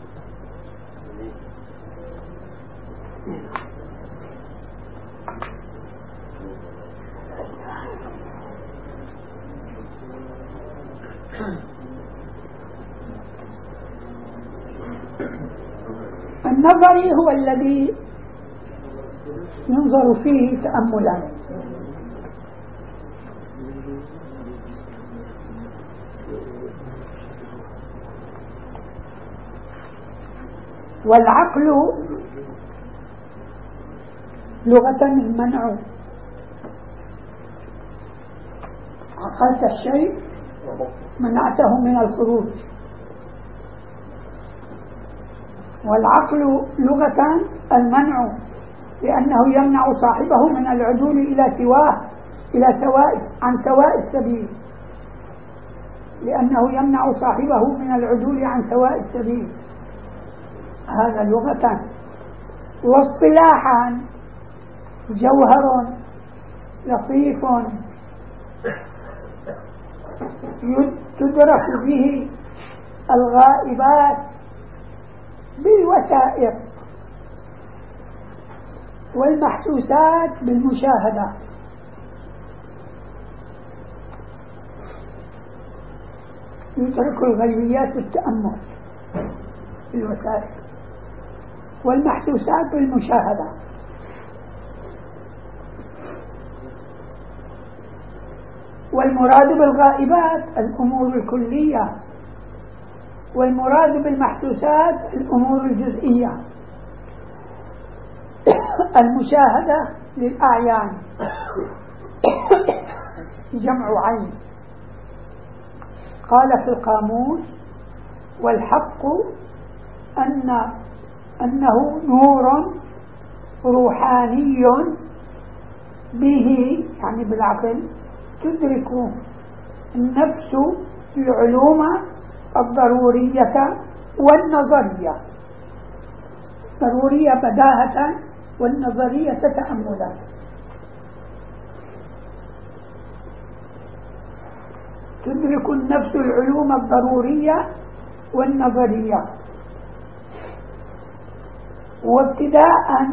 النظري هو الذي ينظر فيه تأملا، والعقل لغة المنع. عقلت الشيء منعته من الخروج. والعقل لغة المنع لأنه يمنع صاحبه من العدول إلى سواه، إلى عن سواء السبيل، لأنه يمنع صاحبه من العدول عن سواء السبيل. هذا لغة. واصطلاحا جوهر لطيف تدرك به الغائبات بالوثائق والمحسوسات بالمشاهدة. يترك الغيبيات بالتأمل بالوثائق والمحسوسات بالمشاهدة. والمراد بالغائبات الأمور الكلية، والمراد بالمحسوسات الأمور الجزئية. المشاهدة للأعيان جمع عين. قال في القاموس: والحق أنه نور روحاني به، يعني بالعقل، تدرك النفس العلوم الضرورية والنظرية. ضرورية بداهة والنظرية تأملا. تدرك النفس العلوم الضرورية والنظرية. وابتداء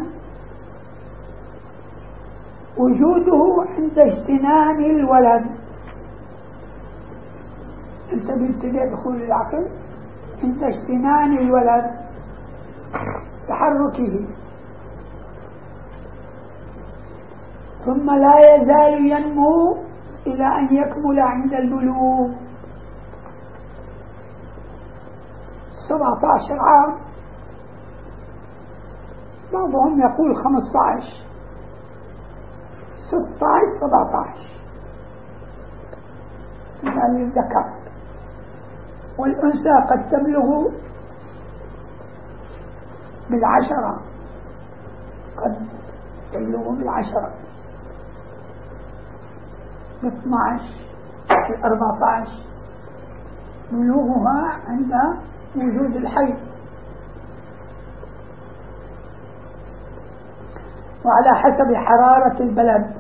وجوده عند اجتنان الولد. انت بابتداء دخول العقل عند اجتنان الولد، تحركه، ثم لا يزال ينمو إلى أن يكمل عند البلوغ 17 عام، بعضهم يقول 15 16 17 من الذكر، والأنثى قد تبلغ ب10، قد تبلغ ب10 ب12 ب14 بلوغها عند وجود الحي. وعلى حسب حرارة البلد.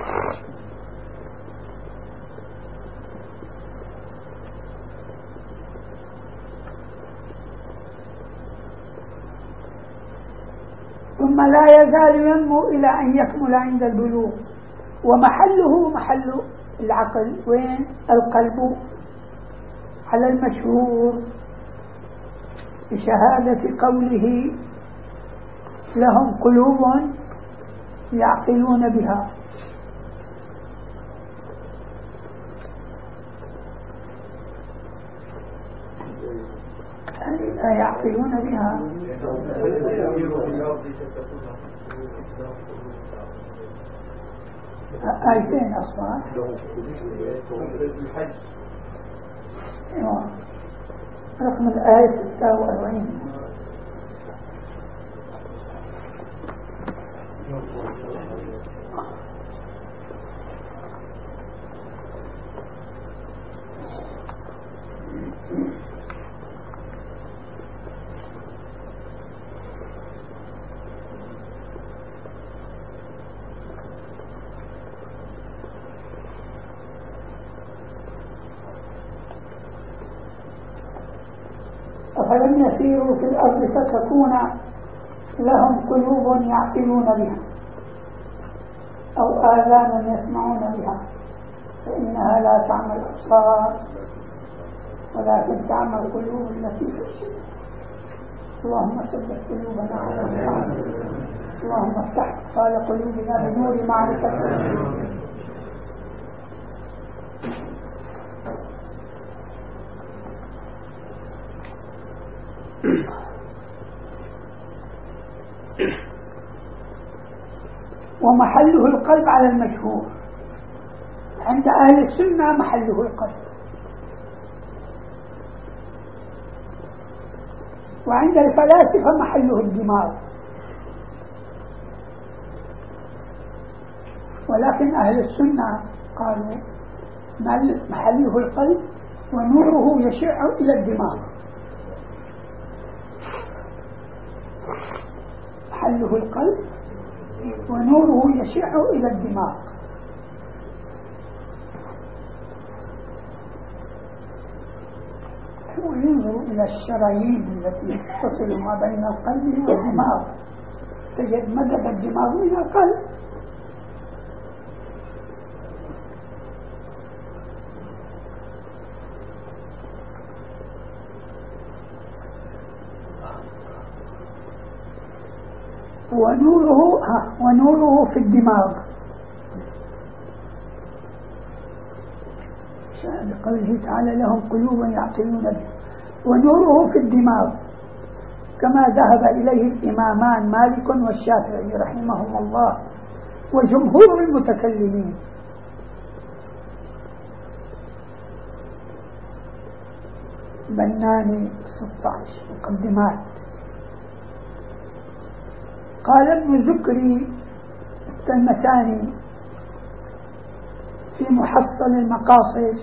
ثم لا يزال ينمو إلى أن يكمل عند البلوغ. ومحله محل العقل وين؟ القلب، على المشهور بشهادة قوله لهم قلوب يعقلون بها. لا يعقلون بها آيتين أصلا. رقم الآية 46. أفلم يسيروا في الأرض فتكون لهم قلوب يعقلون بها أو آذان يسمعون بها فإنها لا تعمى الأبصار ولكن تعمى القلوب التي في الصدور. اللهم ثبت قلوبنا على الطاعة، اللهم افتح اتصال قلوبنا بنور معرفتك. ومحله القلب على المشهور. عند أهل السنة محله القلب، وعند الفلاسفة محله الدماغ، ولكن أهل السنة قالوا محله القلب ونوره يشع إلى الدماغ. محله القلب ونوره يشع إلى الدماغ. وينظر إلى الشرايين التي تصل ما بين القلب والدماغ، تجد مدد الدماغ من القلب. ونوره في الدماغ، بقوله تعالى لهم قلوب يعقلون بها، ونوره في الدماغ كما ذهب إليه الإمامان مالك والشافعي رحمهم الله وجمهور المتكلمين. بناني 16 مقدمات. قال ابن زكري التلمساني في محصل المقاصد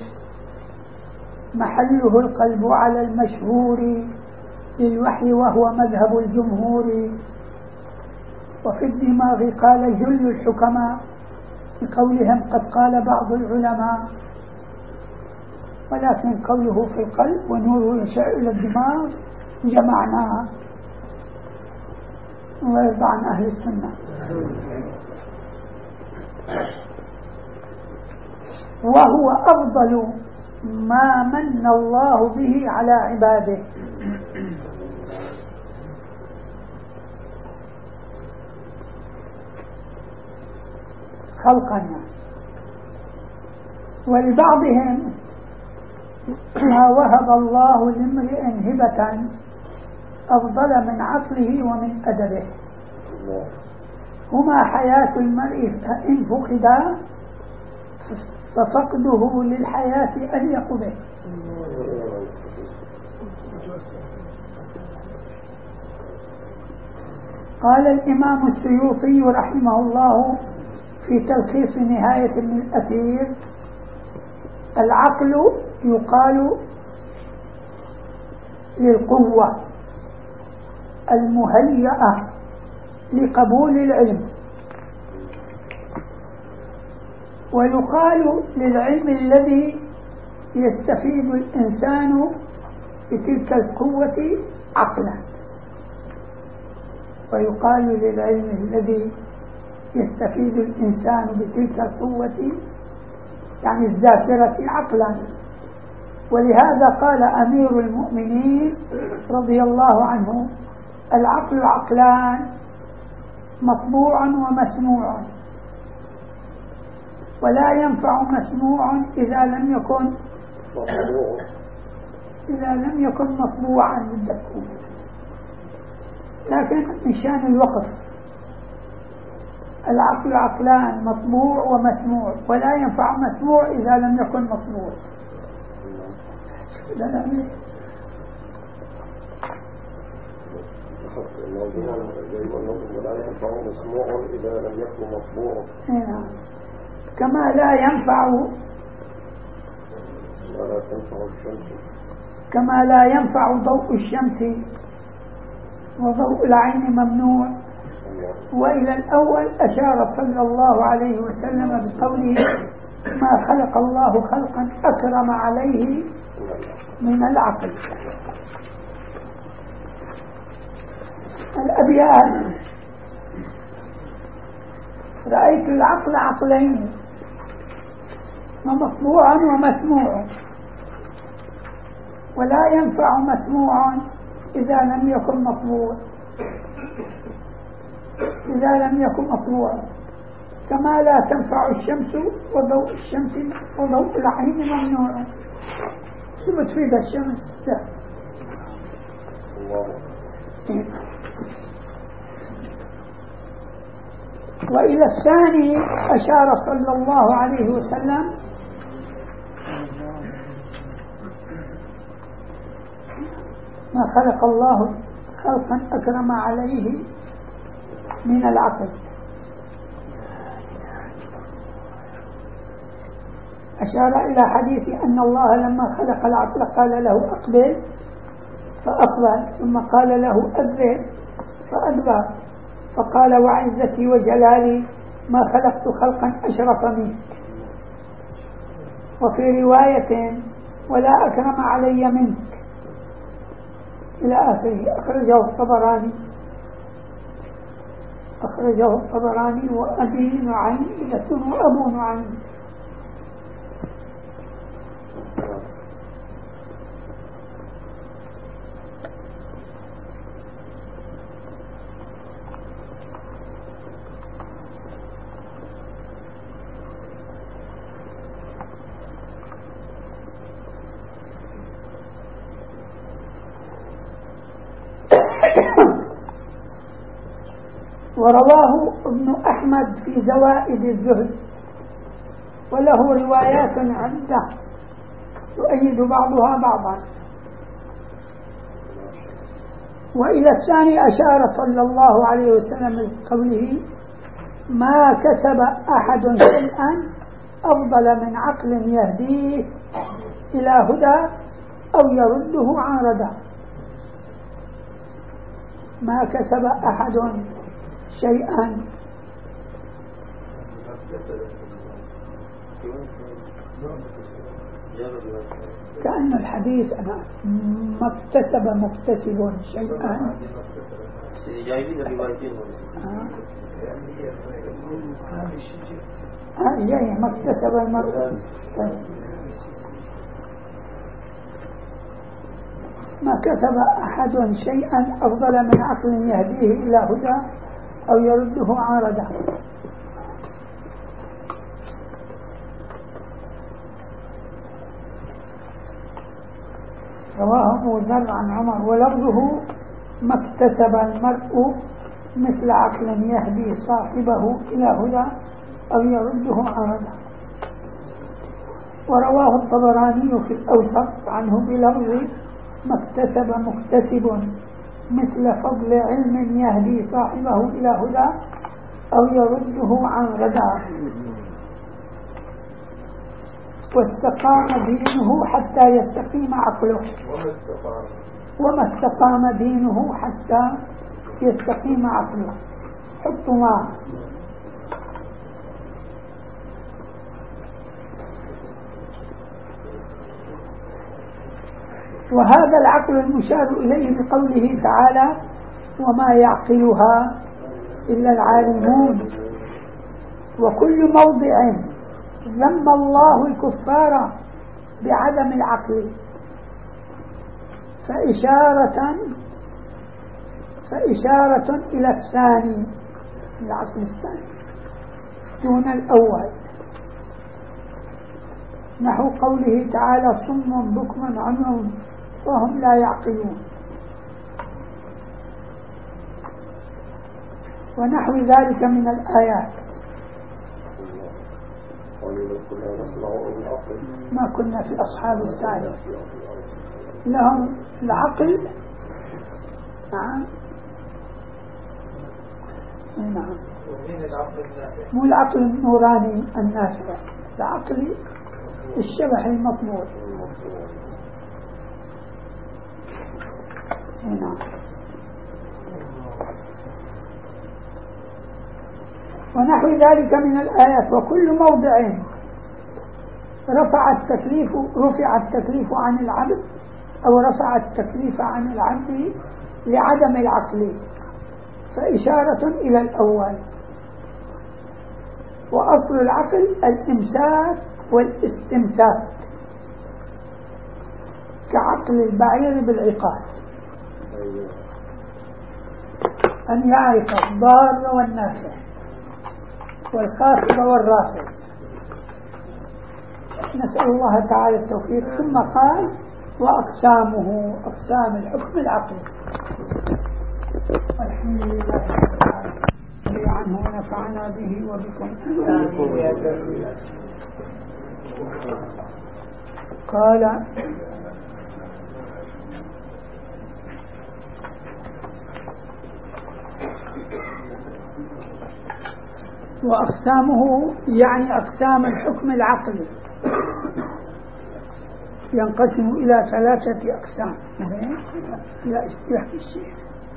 محله القلب على المشهور للوحي وهو مذهب الجمهور. وفي الدماغ قال جل الحكماء بقولهم قد قال بعض العلماء، ولكن قوله في القلب ونوره يشع إلى الدماغ جمعناه ويرضى عن أهل السنة. وهو أفضل ما من الله به على عباده. خلقا. ولبعضهم ما وهب الله لامرئ هبة أفضل من عقله ومن أدبه، هما حياة المرء فإن فقدا ففقده للحياة أليق به. قال الإمام السيوطي رحمه الله في تلخيص نهاية ابن الأثير: العقل يقال للقوة المهيئة لقبول العلم، ويقال للعلم الذي يستفيد الإنسان بتلك القوة عقلا، ويقال للعلم الذي يستفيد الإنسان بتلك القوة يعني الذاكرة عقلا. ولهذا قال أمير المؤمنين رضي الله عنه: العقل عقلان، مطبوع ومسموع، ولا ينفع مسموع إذا لم يكن مطبوعا بالدكتور. لكن من شأن الوقف العقل عقلان، مطبوع ومسموع، ولا ينفع مسموع إذا لم يكن مطبوع. ولا ينفع مسموع إذا لم يكن مطبوع، كما لا ينفع ضوء الشمس وضوء العين ممنوع. وإلى الأول أشار صلى الله عليه وسلم بقوله: ما خلق الله خلقا أكرم عليه من العقل. الأبيات: رأيت العقل عقلين، مطبوعا ومسموع، ولا ينفع مسموع إذا لم يكن مطبوع، كما لا تنفع الشمس وضوء الشمس وضوء العين ممنوع. شو بتفيد الشمس؟ وإلى الثاني أشار صلى الله عليه وسلم: ما خلق الله خلقا أكرم عليه من العقل. أشار إلى حديث أن الله لما خلق العقل قال له: أقبل فأقبل، ثم قال له: أدبر فأدبر، فقال: وعزتي وجلالي ما خلقت خلقا أشرف منك. وفي رواية: ولا أكرم علي منك، إلى آخره. أخرجه الطبراني وأبي نعيم وأبو نعيم. ورواه ابن أحمد في زوائد الزهد، وله روايات عدة تؤيد بعضها بعضا. وإلى الثاني أشار صلى الله عليه وسلم بقوله: ما كسب أحد شيئا أفضل من عقل يهديه إلى هدى أو يرده عن ردى. ما كسب أحد شيئا، كأن الحديث أنا ما اكتسب مكتسب شيئا. جاي ما اكتسب المرء. ما كسب أحد شيئا أفضل من عقل يهديه إلى هدى أو يرده عن ردى. رواه أبو ذر عن عمر ولفظه ما اكتسب المرء مثل عقل يهدي صاحبه إلى هدى أو يرده عن هدى. ورواه الطبراني في الأوسط عنه بلفظ ما اكتسب مكتسب مثل فضل علم يهدي صاحبه إلى هدى أو يرده عن ردى. واستقام دينه حتى يستقيم عقله. وما استقام دينه حتى يستقيم عقله. حطوا معه. وهذا العقل المشار إليه بقوله تعالى وما يعقلها إلا العالمون. وكل موضع ذم الله الكفار بعدم العقل فإشارة إلى الثاني، العقل الثاني دون الأول، نحو قوله تعالى صم بكم عمي وهم لا يعقلون، ونحو ذلك من الآيات. ما كنا في أصحاب السعير لهم العقل. نعم نعم، مو العقل النوراني النافع، العقل الشبح المطبوع. نعم. ونحو ذلك من الآيات. وكل موضع رفع التكليف عن العبد أو رفع التكليف عن العبد لعدم العقل فإشارة إلى الأول. وأصل العقل الإمساك والاستمساك كعقل البعير بالعقال، أن يعرف الضار والنافع والخافض والرافع. نسأل الله تعالى التوفيق. ثم قال وأقسامه، أقسام الحكم العقلي. الحمد لله رب العالمين عنه ونفعنا به وبكم. قال وأقسامه يعني أقسام الحكم العقلي ينقسم إلى 3 أقسام. لا يحكي الشيء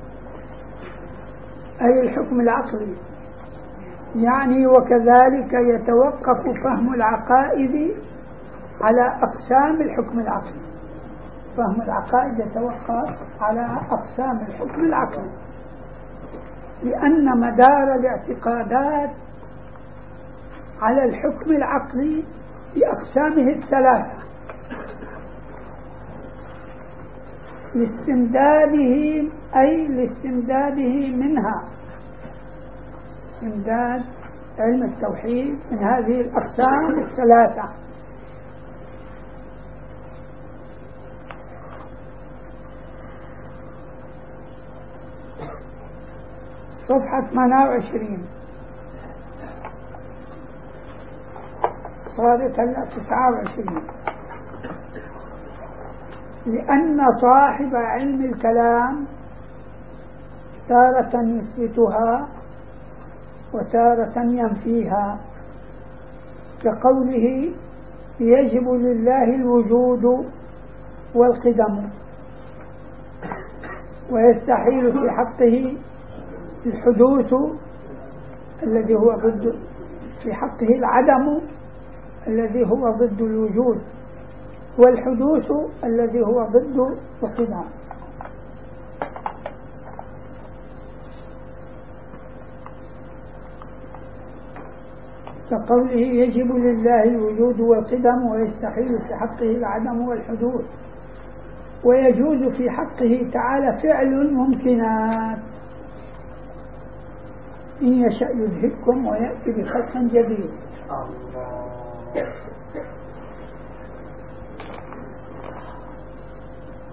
أي الحكم العقلي يعني. وكذلك يتوقف فهم العقائد على أقسام الحكم العقلي. فهم العقائد يتوقف على أقسام الحكم العقلي، لأن مدار الاعتقادات على الحكم العقلي بأقسامه 3 لاستمداده منها، استمداد علم التوحيد من هذه الأقسام 3. صفحة 28 صارت 29. لأن صاحب علم الكلام تارة يثبتها وتارة ينفيها، كقوله يجب لله الوجود والقدم، ويستحيل في حقه الحدوث الذي هو ضد، في حقه العدم الذي هو ضد الوجود، والحدوث الذي هو ضد القدم. كقوله يجب لله الوجود والقدم ويستحيل في حقه العدم والحدوث، ويجوز في حقه تعالى فعل الممكنات إن يشأ يذهبكم ويأتي بخلق جديد.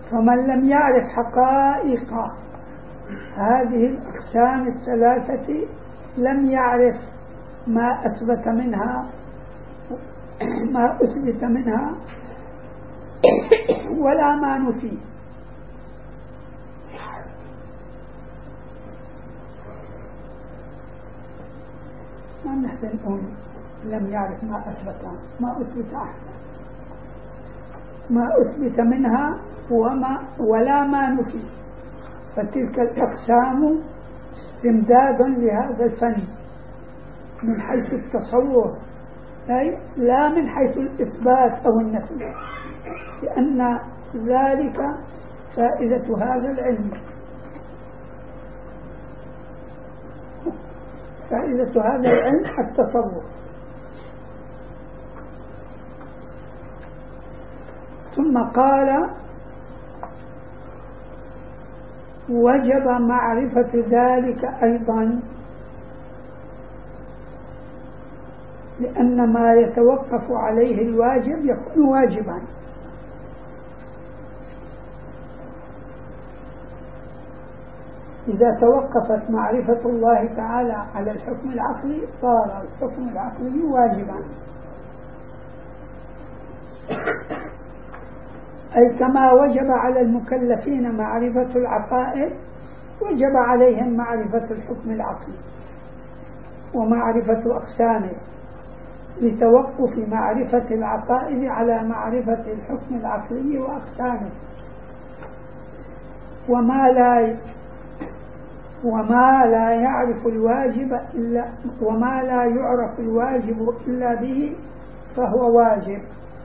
فمن لم يعرف حقائق هذه الأقسام الثلاثة لم يعرف ما أثبت منها ولا ما نفي. ما نحسن نقول لم يعرف ما أثبت منها ولا ما نفي، فتلك الأقسام استمداد لهذا الفن من حيث التصور، أي لا من حيث الإثبات أو النفي، لأن ذلك فائدة هذا العلم. فائدة هذا العلم التصور. ثم قال وجب معرفة ذلك أيضا، لأن ما يتوقف عليه الواجب يكون واجبا. إذا توقفت معرفة الله تعالى على الحكم العقلي صار الحكم العقلي واجبا، أي كما وجب على المكلفين معرفة العقائد وجب عليهم معرفة الحكم العقلي ومعرفة أقسامه، لتوقف معرفة العقائد على معرفة الحكم العقلي وأقسامه. وما لا يعرف الواجب وما لا يعرف الواجب إلا به فهو واجب.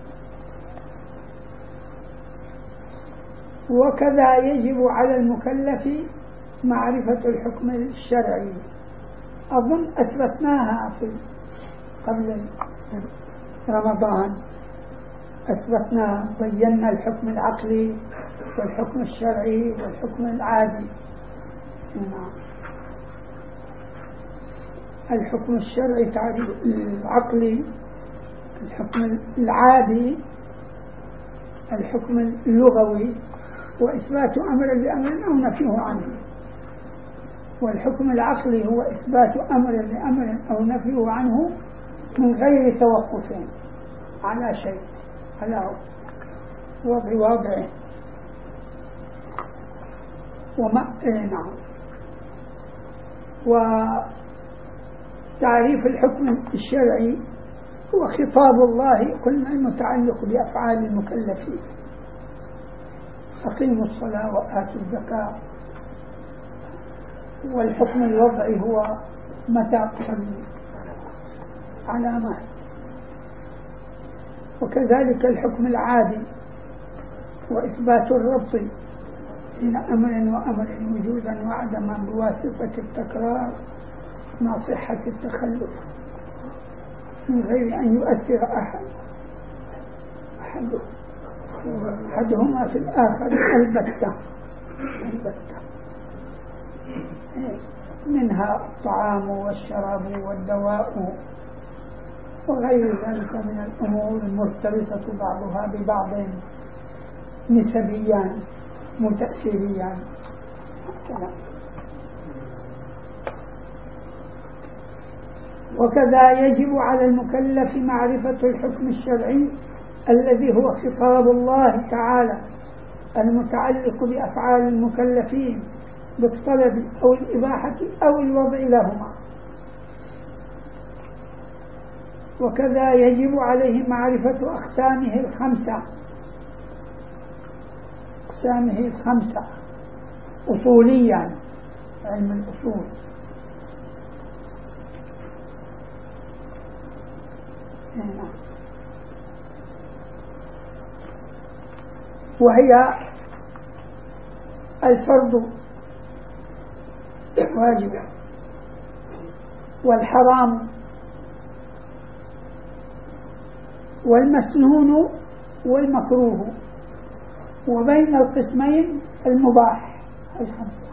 وكذا يجب على المكلف معرفة الحكم الشرعي. أظن أثبتناها قبل رمضان، بينا الحكم العقلي والحكم الشرعي والحكم العادي. الحكم الشرعي تعريف العقلي، الحكم العادي الحكم اللغوي وإثبات أمر بأمر أو نفيه عنه، والحكم العقلي هو إثبات أمر لأمر أو نفيه عنه من غير توقف على شيء، على وضعه. نعم. وتعريف الحكم الشرعي هو خطاب الله قلنا المتعلق بأفعال المكلفين، أقيموا الصلاة وآتوا الزكاة. والحكم الوضعي هو متى تصلي علامات. وكذلك الحكم العادي وإثبات الربط بين أمر وأمر وجودا وعدما بواسطة التكرار مع صحة التخلف من غير أن يؤثر أحدهما في الآخر البتة. منها الطعام والشراب والدواء وغير ذلك من الأمور المرتبطة بعضها ببعض نسبيا متأثيريا. وكذا يجب على المكلف معرفة الحكم الشرعي الذي هو خطاب الله تعالى المتعلق بأفعال المكلفين بالطلب أو الإباحة أو الوضع لهما. وكذا يجب عليه معرفة أقسامه الخمسة أصوليا، علم الأصول. وهي الفرض واجب والحرام والمسنون والمكروه، وبين القسمين المباح الخمسة.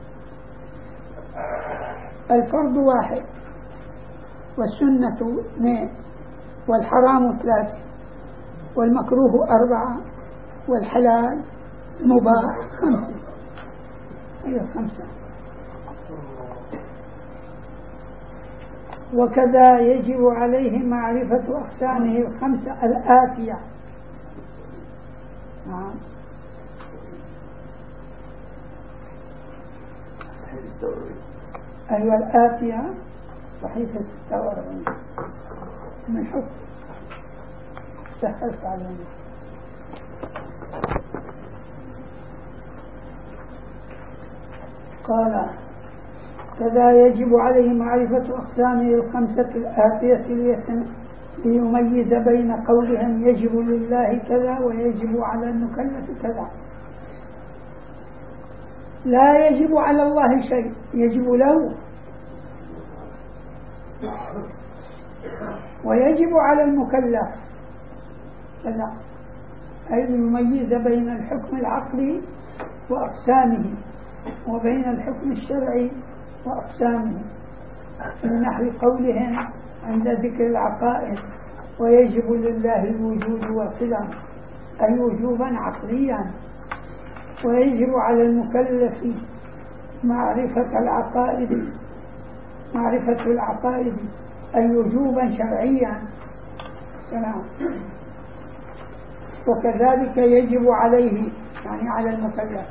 الفرض 1 والسنة 2 والحرام 3 والمكروه 4 والحلال مباح 5. هي 5. وكذا يجب عليه معرفة أقسامه 5 الآتية. نعم. أيوة الآتية صحيفة 46 من حكم سهلت علينا. قال كذا يجب عليه معرفة أقسامه 5 الآتية ليميز بين قولهم يجب لله كذا ويجب على المكلف كذا. لا يجب على الله شيء، يجب له، ويجب على المكلف كذا، أي ليميز بين الحكم العقلي وأقسامه وبين الحكم الشرعي وأقسامه، من نحو قولهم عند ذكر العقائد ويجب لله الوجود والقدم، أي وجوبا عقليا. ويجب على المكلف معرفة العقائد أي وجوبا شرعيا. سلام. وكذلك يجب عليه يعني على المكلف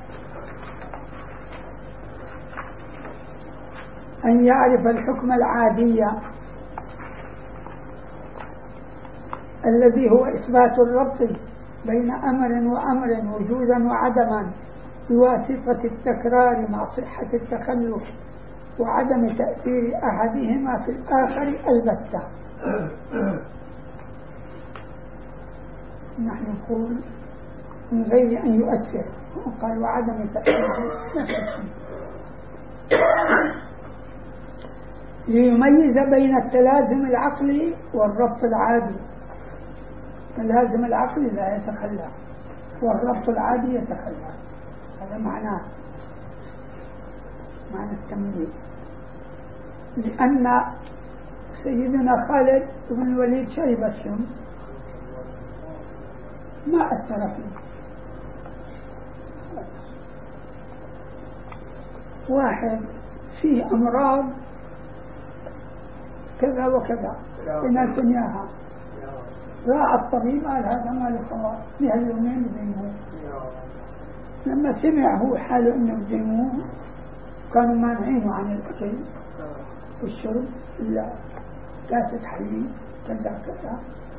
أن يعرف الحكم العادي الذي هو إثبات الربط بين أمر وأمر وجودا وعدما بواسطة التكرار مع صحة التخلف وعدم تأثير أحدهما في الآخر البتة. نحن نقول من غير أن يؤثر، قال وعدم تأثيره ليميز بين التلازم العقلي والربط العادي. التلازم العقلي لا يتخلى والربط العادي يتخلى، هذا معنى التمييز. لأن سيدنا خالد بن الوليد شرب الشمس ما أثر فيه. واحد فيه أمراض كذا وكذا الناس دنياها، راى الطبيب قال هذا ما له خلاص بهاليومين بيموت. لما سمع هو حاله انه بيموت كانوا مانعينه عن الاكل والشرب الا كاسة حليب كذا كذا،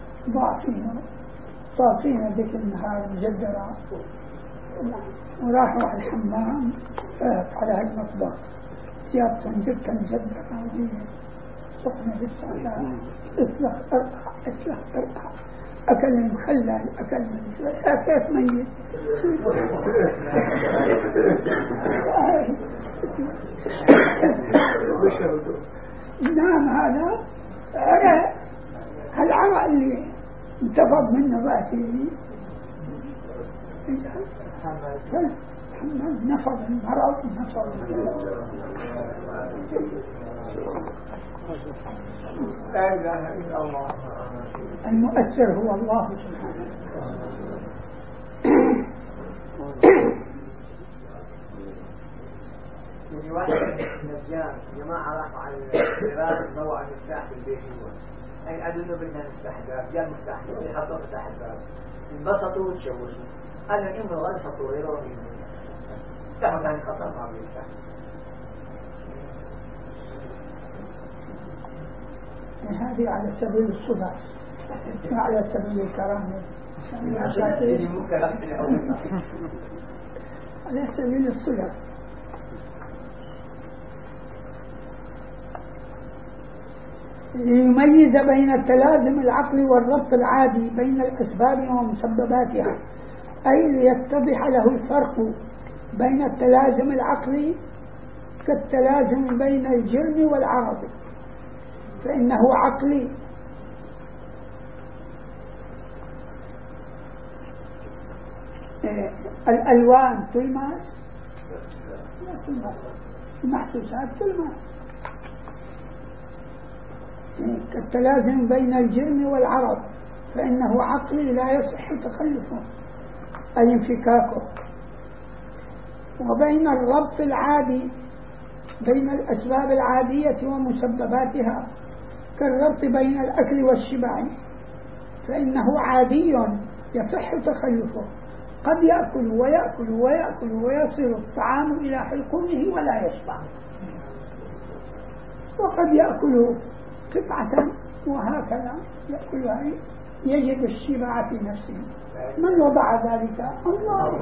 طاقينه ذيك النهار مجدرة، وراحوا على الحمام على المطبخ ثيابتهم جدا مجدرة سخنة بالسعادة، اطلق ارقع أكل المخلل أكل من كيف ميت. نعم هذا العرق اللي انتفض منه بأسيري نفض المرض نفض لا إله إلا الله. المؤثر هو الله سبحانه. يعني واحد نجار جماعة راحوا على الباب ضوء على المفتاح في البيت هو أي قالوا إنه بدنا نفتح الباب، جاء المفتاح يحطوا مفتاح الباب انبسطوا وتشوشوا، قالوا إنه غلطوا غيرهم افتحوا ثاني خطر ما بيفتح. هذه على سبيل الصدى على سبيل الكرامة، على سبيل الصدى. ليميز بين التلازم العقلي والربط العادي بين الأسباب ومسبباتها، أي ليتضح له الفرق بين التلازم العقلي كالتلازم بين الجرم والعرض، فإنه عقلي الألوان تلمس لا تلمس، المحسوسات تلمس، كالتلازم بين الجرم والعرض، فإنه عقلي لا يصح تخلفه أي انفكاكه، وبين الربط العادي بين الأسباب العادية ومسبباتها كالربط بين الأكل والشبع، فإنه عادي يصح تخلفه، قد يأكل ويأكل ويأكل ويصل الطعام إلى حلقومه ولا يشبع، وقد يأكل قطعة وهكذا يأكلها يجد الشبع في نفسه. من وضع ذلك؟ الله.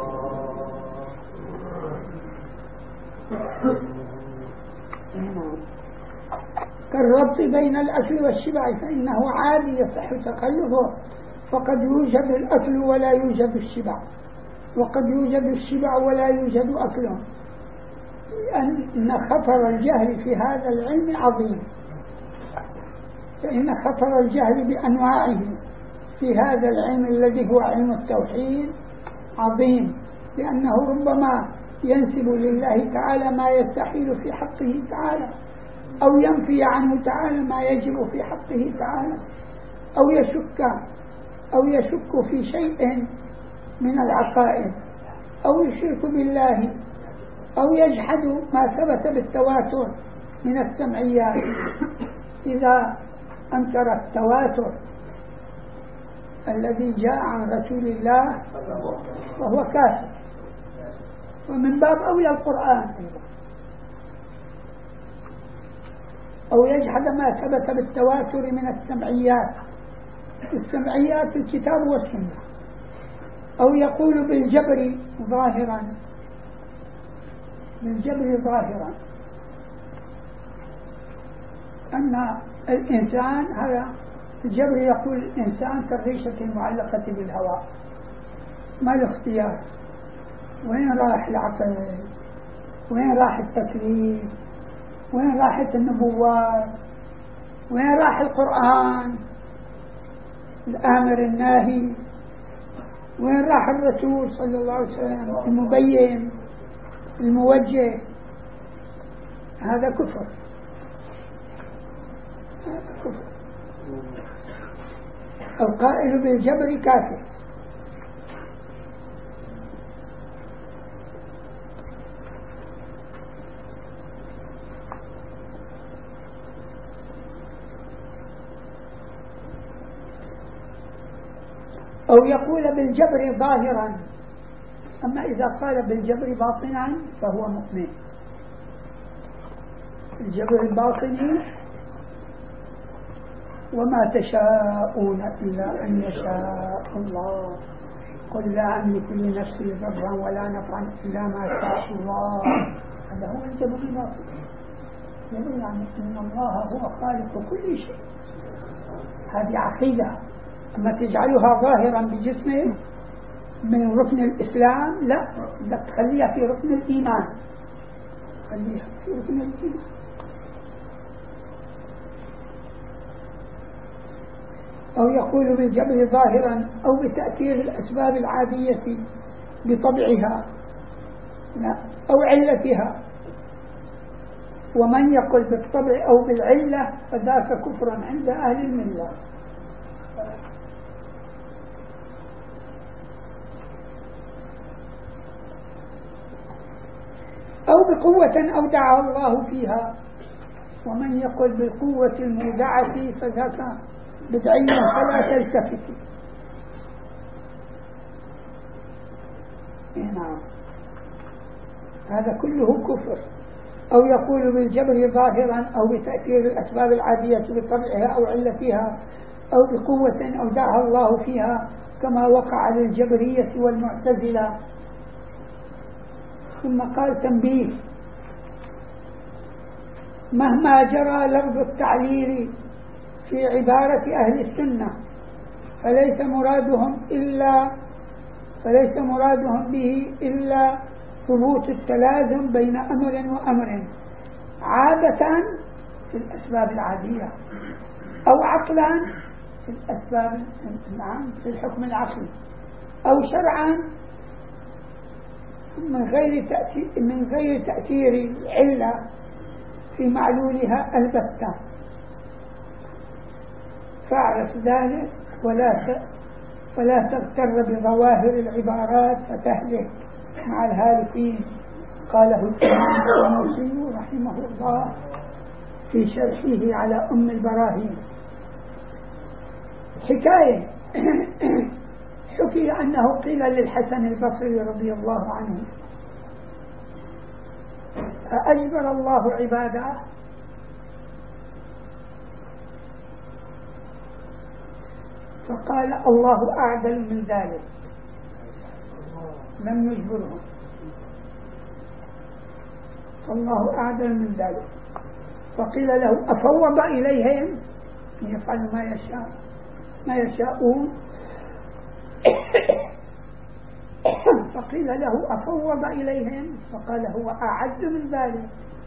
كالربط بين الأكل والشبع فإنه عادي يصح تخلفه، فقد يوجد الأكل ولا يوجد الشبع، وقد يوجد الشبع ولا يوجد أكله، لأن خطر الجهل في هذا العلم عظيم، فإن خطر الجهل بأنواعه في هذا العلم الذي هو علم التوحيد عظيم، لأنه ربما ينسب لله تعالى ما يستحيل في حقه تعالى، أو ينفي عنه تعالى ما يجب في حقه تعالى، أو يشك في شيء من العقائد، أو يشرك بالله، أو يجحد ما ثبت بالتواتر من السمعيات. إذا أنكر التواتر الذي جاء عن رسول الله وهو كافر، ومن باب أولى القرآن، أو يجحد ما ثبت بالتواتر من السمعيات، السمعيات الكتاب والسنة، أو يقول بالجبر ظاهرا أن الإنسان هذا الجبر، يقول الإنسان كالريشة المعلقة بالهواء، ما الاختيار، وين راح العقل، وين راح التكليف، وين راحت النبوات، وين راح القرآن الآمر الناهي، وين راح الرسول صلى الله عليه وسلم المبين الموجه. هذا كفر. القائل بالجبر كافر. أو يقول بالجبر ظاهرا، أما إذا قال بالجبر باطنا فهو مؤمن. الجبر الباطني وما تشاءون إلا أن يشاء الله، قل لا أملك لنفسي ضرا ولا نفعا إلا ما شاء الله. هذا هو الجبر الباطني، يقول يعني إن الله هو خالق كل شيء. هذه عقيدة. أما تجعلها ظاهرا بجسمه من ركن الإسلام، لا، بدك تخليها في ركن الإيمان، خليها في ركن الإيمان. أو يقول بالجبر ظاهرا أو بتأثير الأسباب العادية بطبعها لا أو علتها. ومن يقول بالطبع أو بالعلة فذاك كفر عند أهل الملة. أو بقوة أودعها الله فيها. ومن يقول بالقوة المودعة فذاك بدعي فلا تلتفت. نعم، هذا كله كفر. أو يقول بالجبر ظاهرا أو بتأثير الأسباب العادية بطبعها أو علتها أو بقوة أودعها الله فيها، كما وقع للجبرية والمعتزلة. ثم قال تنبيه: مهما جرى لفظ التعليل في عبارة أهل السنة فليس مرادهم به إلا ثبوت التلازم بين أمر وأمر، عادة في الأسباب العادية، أو عقلا في الأسباب في الحكم العقلي، أو شرعا من غير تأثير العلة في معلولها البتة. فاعرف ذلك فلا تغتر بظواهر العبارات فتهلك. مع الهالكين. قاله الإمام الطنوسي رحمه الله في شرحه على أم البراهين. حكاية حكي أنه قيل للحسن البصري رضي الله عنه: أأجبر الله عباده؟ فقال: الله أعدل من ذلك، لم يجبرهم، الله أعدل من ذلك. فقيل له: أفوض إليهم يفعل ما يشاءون. فقيل له: أفوض إليهم؟ فقال: هو أعد من ذلك.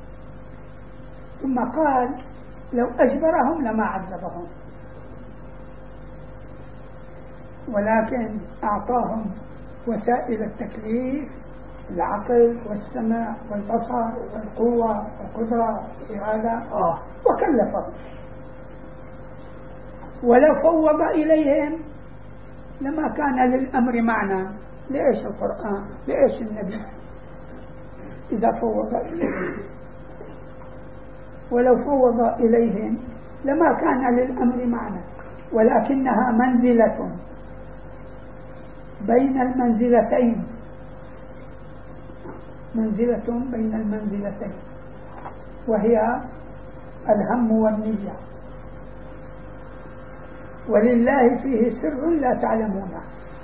ثم قال: لو أجبرهم لما عذبهم، ولكن أعطاهم وسائل التكليف: العقل والسمع والبصر والقوة والقدرة في هذا، وكلفهم. ولو فوض إليهم لما كان للأمر معنى. لإيش القرآن؟ لإيش النبي إذا فوض إليهم؟ ولو فوض إليهم لما كان للأمر معنى، ولكنها منزلة بين المنزلتين، منزلة بين المنزلتين، وهي الهم والنية. ولله فيه سر لا تعلمونه.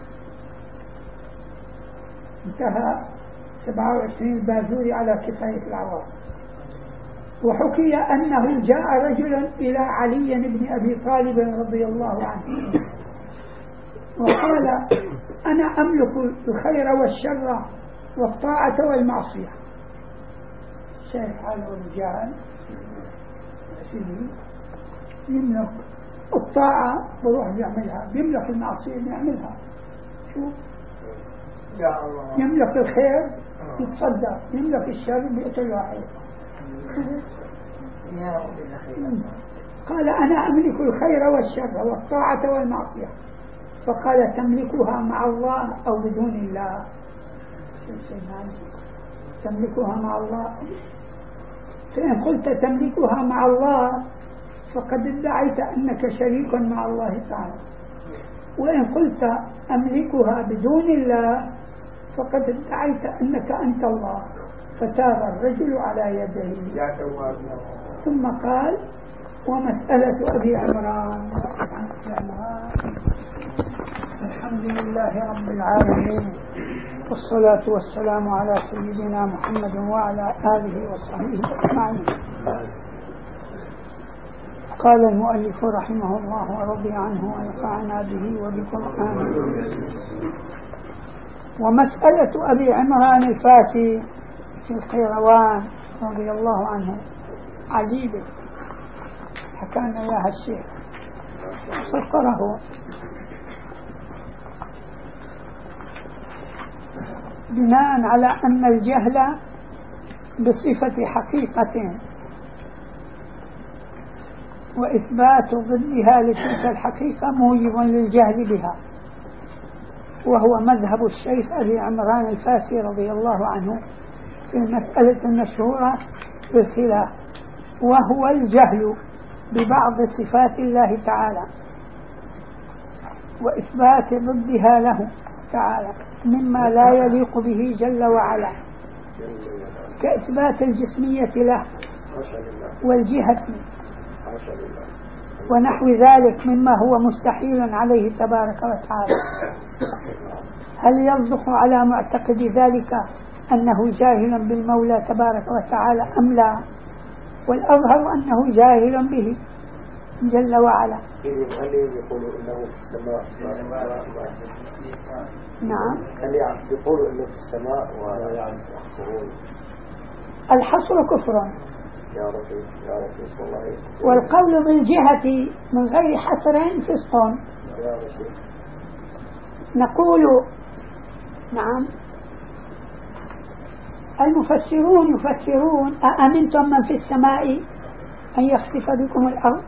انتهى 27 الباجوري على كفاية العوام. وحكي أنه جاء رجل إلى علي بن أبي طالب رضي الله عنه وقال: أنا أملك الخير والشر والطاعة والمعصية. شايف حاله الرجال يملك الطاعة بروح بيعملها، بيملك المعصية بيعملها. شو يملك الخير يتصدق، يملك الشر بيقتل واحد. قال: أنا أملك الخير والشر والطاعة والمعصية. فقال: تملكها مع الله أو بدون الله؟ تملكها مع الله. فإن قلت تملكها مع الله فقد ادعيت أنك شريك مع الله تعالى، وإن قلت أملكها بدون الله فقد ادعيت أنك أنت الله. فتاب الرجل على يديه. ثم قال: ومسألة أبي عمران. الحمد لله رب العالمين، والصلاة والسلام على سيدنا محمد وعلى آله وصحبه أجمعين. قال المؤلف رحمه الله ورضي عنه ونفعنا به وبكم آمين. ومسألة أبي عمران الفاسي في القيروان رضي الله عنه عجيبة، حكانا إياها الشيخ سطره. بناء على أن الجهل بصفة حقيقة وإثبات ضدها لتلك الحقيقة موجب للجهل بها، وهو مذهب الشيخ أبي عمران الفاسي رضي الله عنه في المسألة المشهورة بالخلاف، وهو الجهل ببعض صفات الله تعالى وإثبات ضدها له تعالى مما لا يليق به جل وعلا، كإثبات الجسمية له والجهة ونحو ذلك مما هو مستحيل عليه تبارك وتعالى. هل يصدق على معتقد ذلك أنه جاهل بالمولى تبارك وتعالى أم لا؟ والأظهر أنه جاهل به جل وعلا. هل يقولوا إنه في السماء؟ نعم. هل يقولوا إنه في السماء ويحصرون؟ الحصر كفر يا رسول الله. والقول بالجهة من غير حصر فسق. يا رسول. نقول نعم. المفسرون يفسرون: أأمنتم من في السماء أن يخسف بكم الأرض؟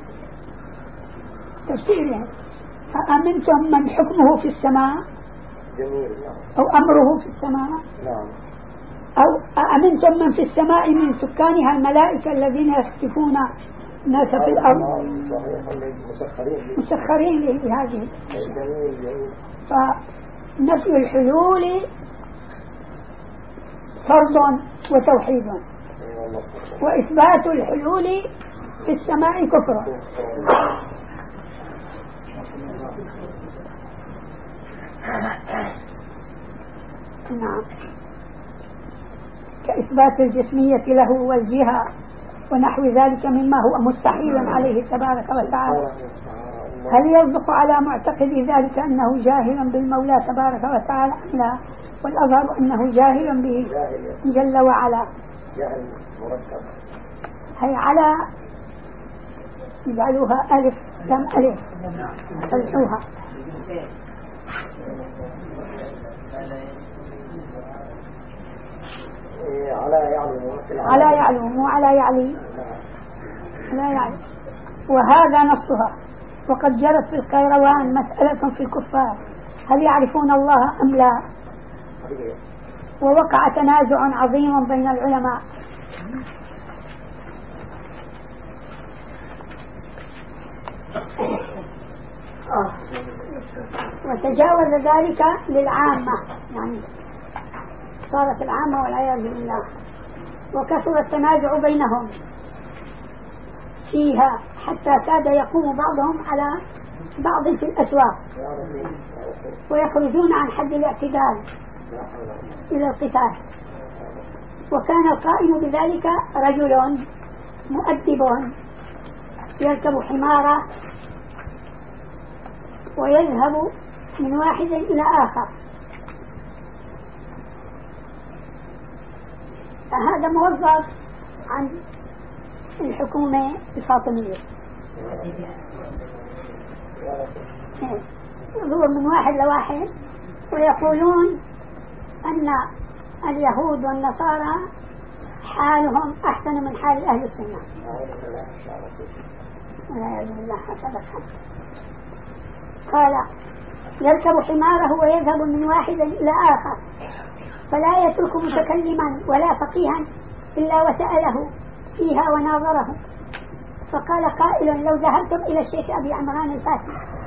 تفسيرهم: أأمنتم من حكمه في السماء أو أمره في السماء. أو أأمنتم من في السماء من سكانها الملائكة الذين يخسفون الناس في الأرض مسخرين لهذه. فنفي الحلول فرض وتوحيد، وإثبات الحلول في السماء كفر. نعم، كإثبات الجسمية له والجهة ونحو ذلك مما هو مستحيل عليه تبارك وتعالى. هل يصدق على معتقد ذلك أنه جاهل بالمولى تبارك وتعالى أم لا؟ والأظهر أنه جاهل به جل وعلا. هي على اجعلوها ألف لم ألف صلحوها. على يعلو مو على يعلي، لا يعلي. وهذا نصها. وقد جرت في القيروان مسألة في الكفار هل يعرفون الله أم لا، ووقع تنازع عظيم بين العلماء. وتجاوز ذلك للعامة، يعني صارت العامة والعياذ بالله، وكثر التنازع بينهم فيها حتى كاد يقوم بعضهم على بعض في الأسواق ويخرجون عن حد الاعتدال إلى القتال. وكان القائم بذلك رجل مؤدب يركب حمارة ويذهب من واحد إلى آخر. هذا موظف عن الحكومة الفاطمية، يدور من واحد لواحد ويقولون أن اليهود والنصارى حالهم أحسن من حال أهل السنة. والعياذ بالله. قال يركب حماره ويذهب من واحد إلى آخر فلا يترك متكلما ولا فقيها إلا وسأله فيها وناظره. فقال قائل لو ذهبتم إلى الشيخ أبي عمران الفاسي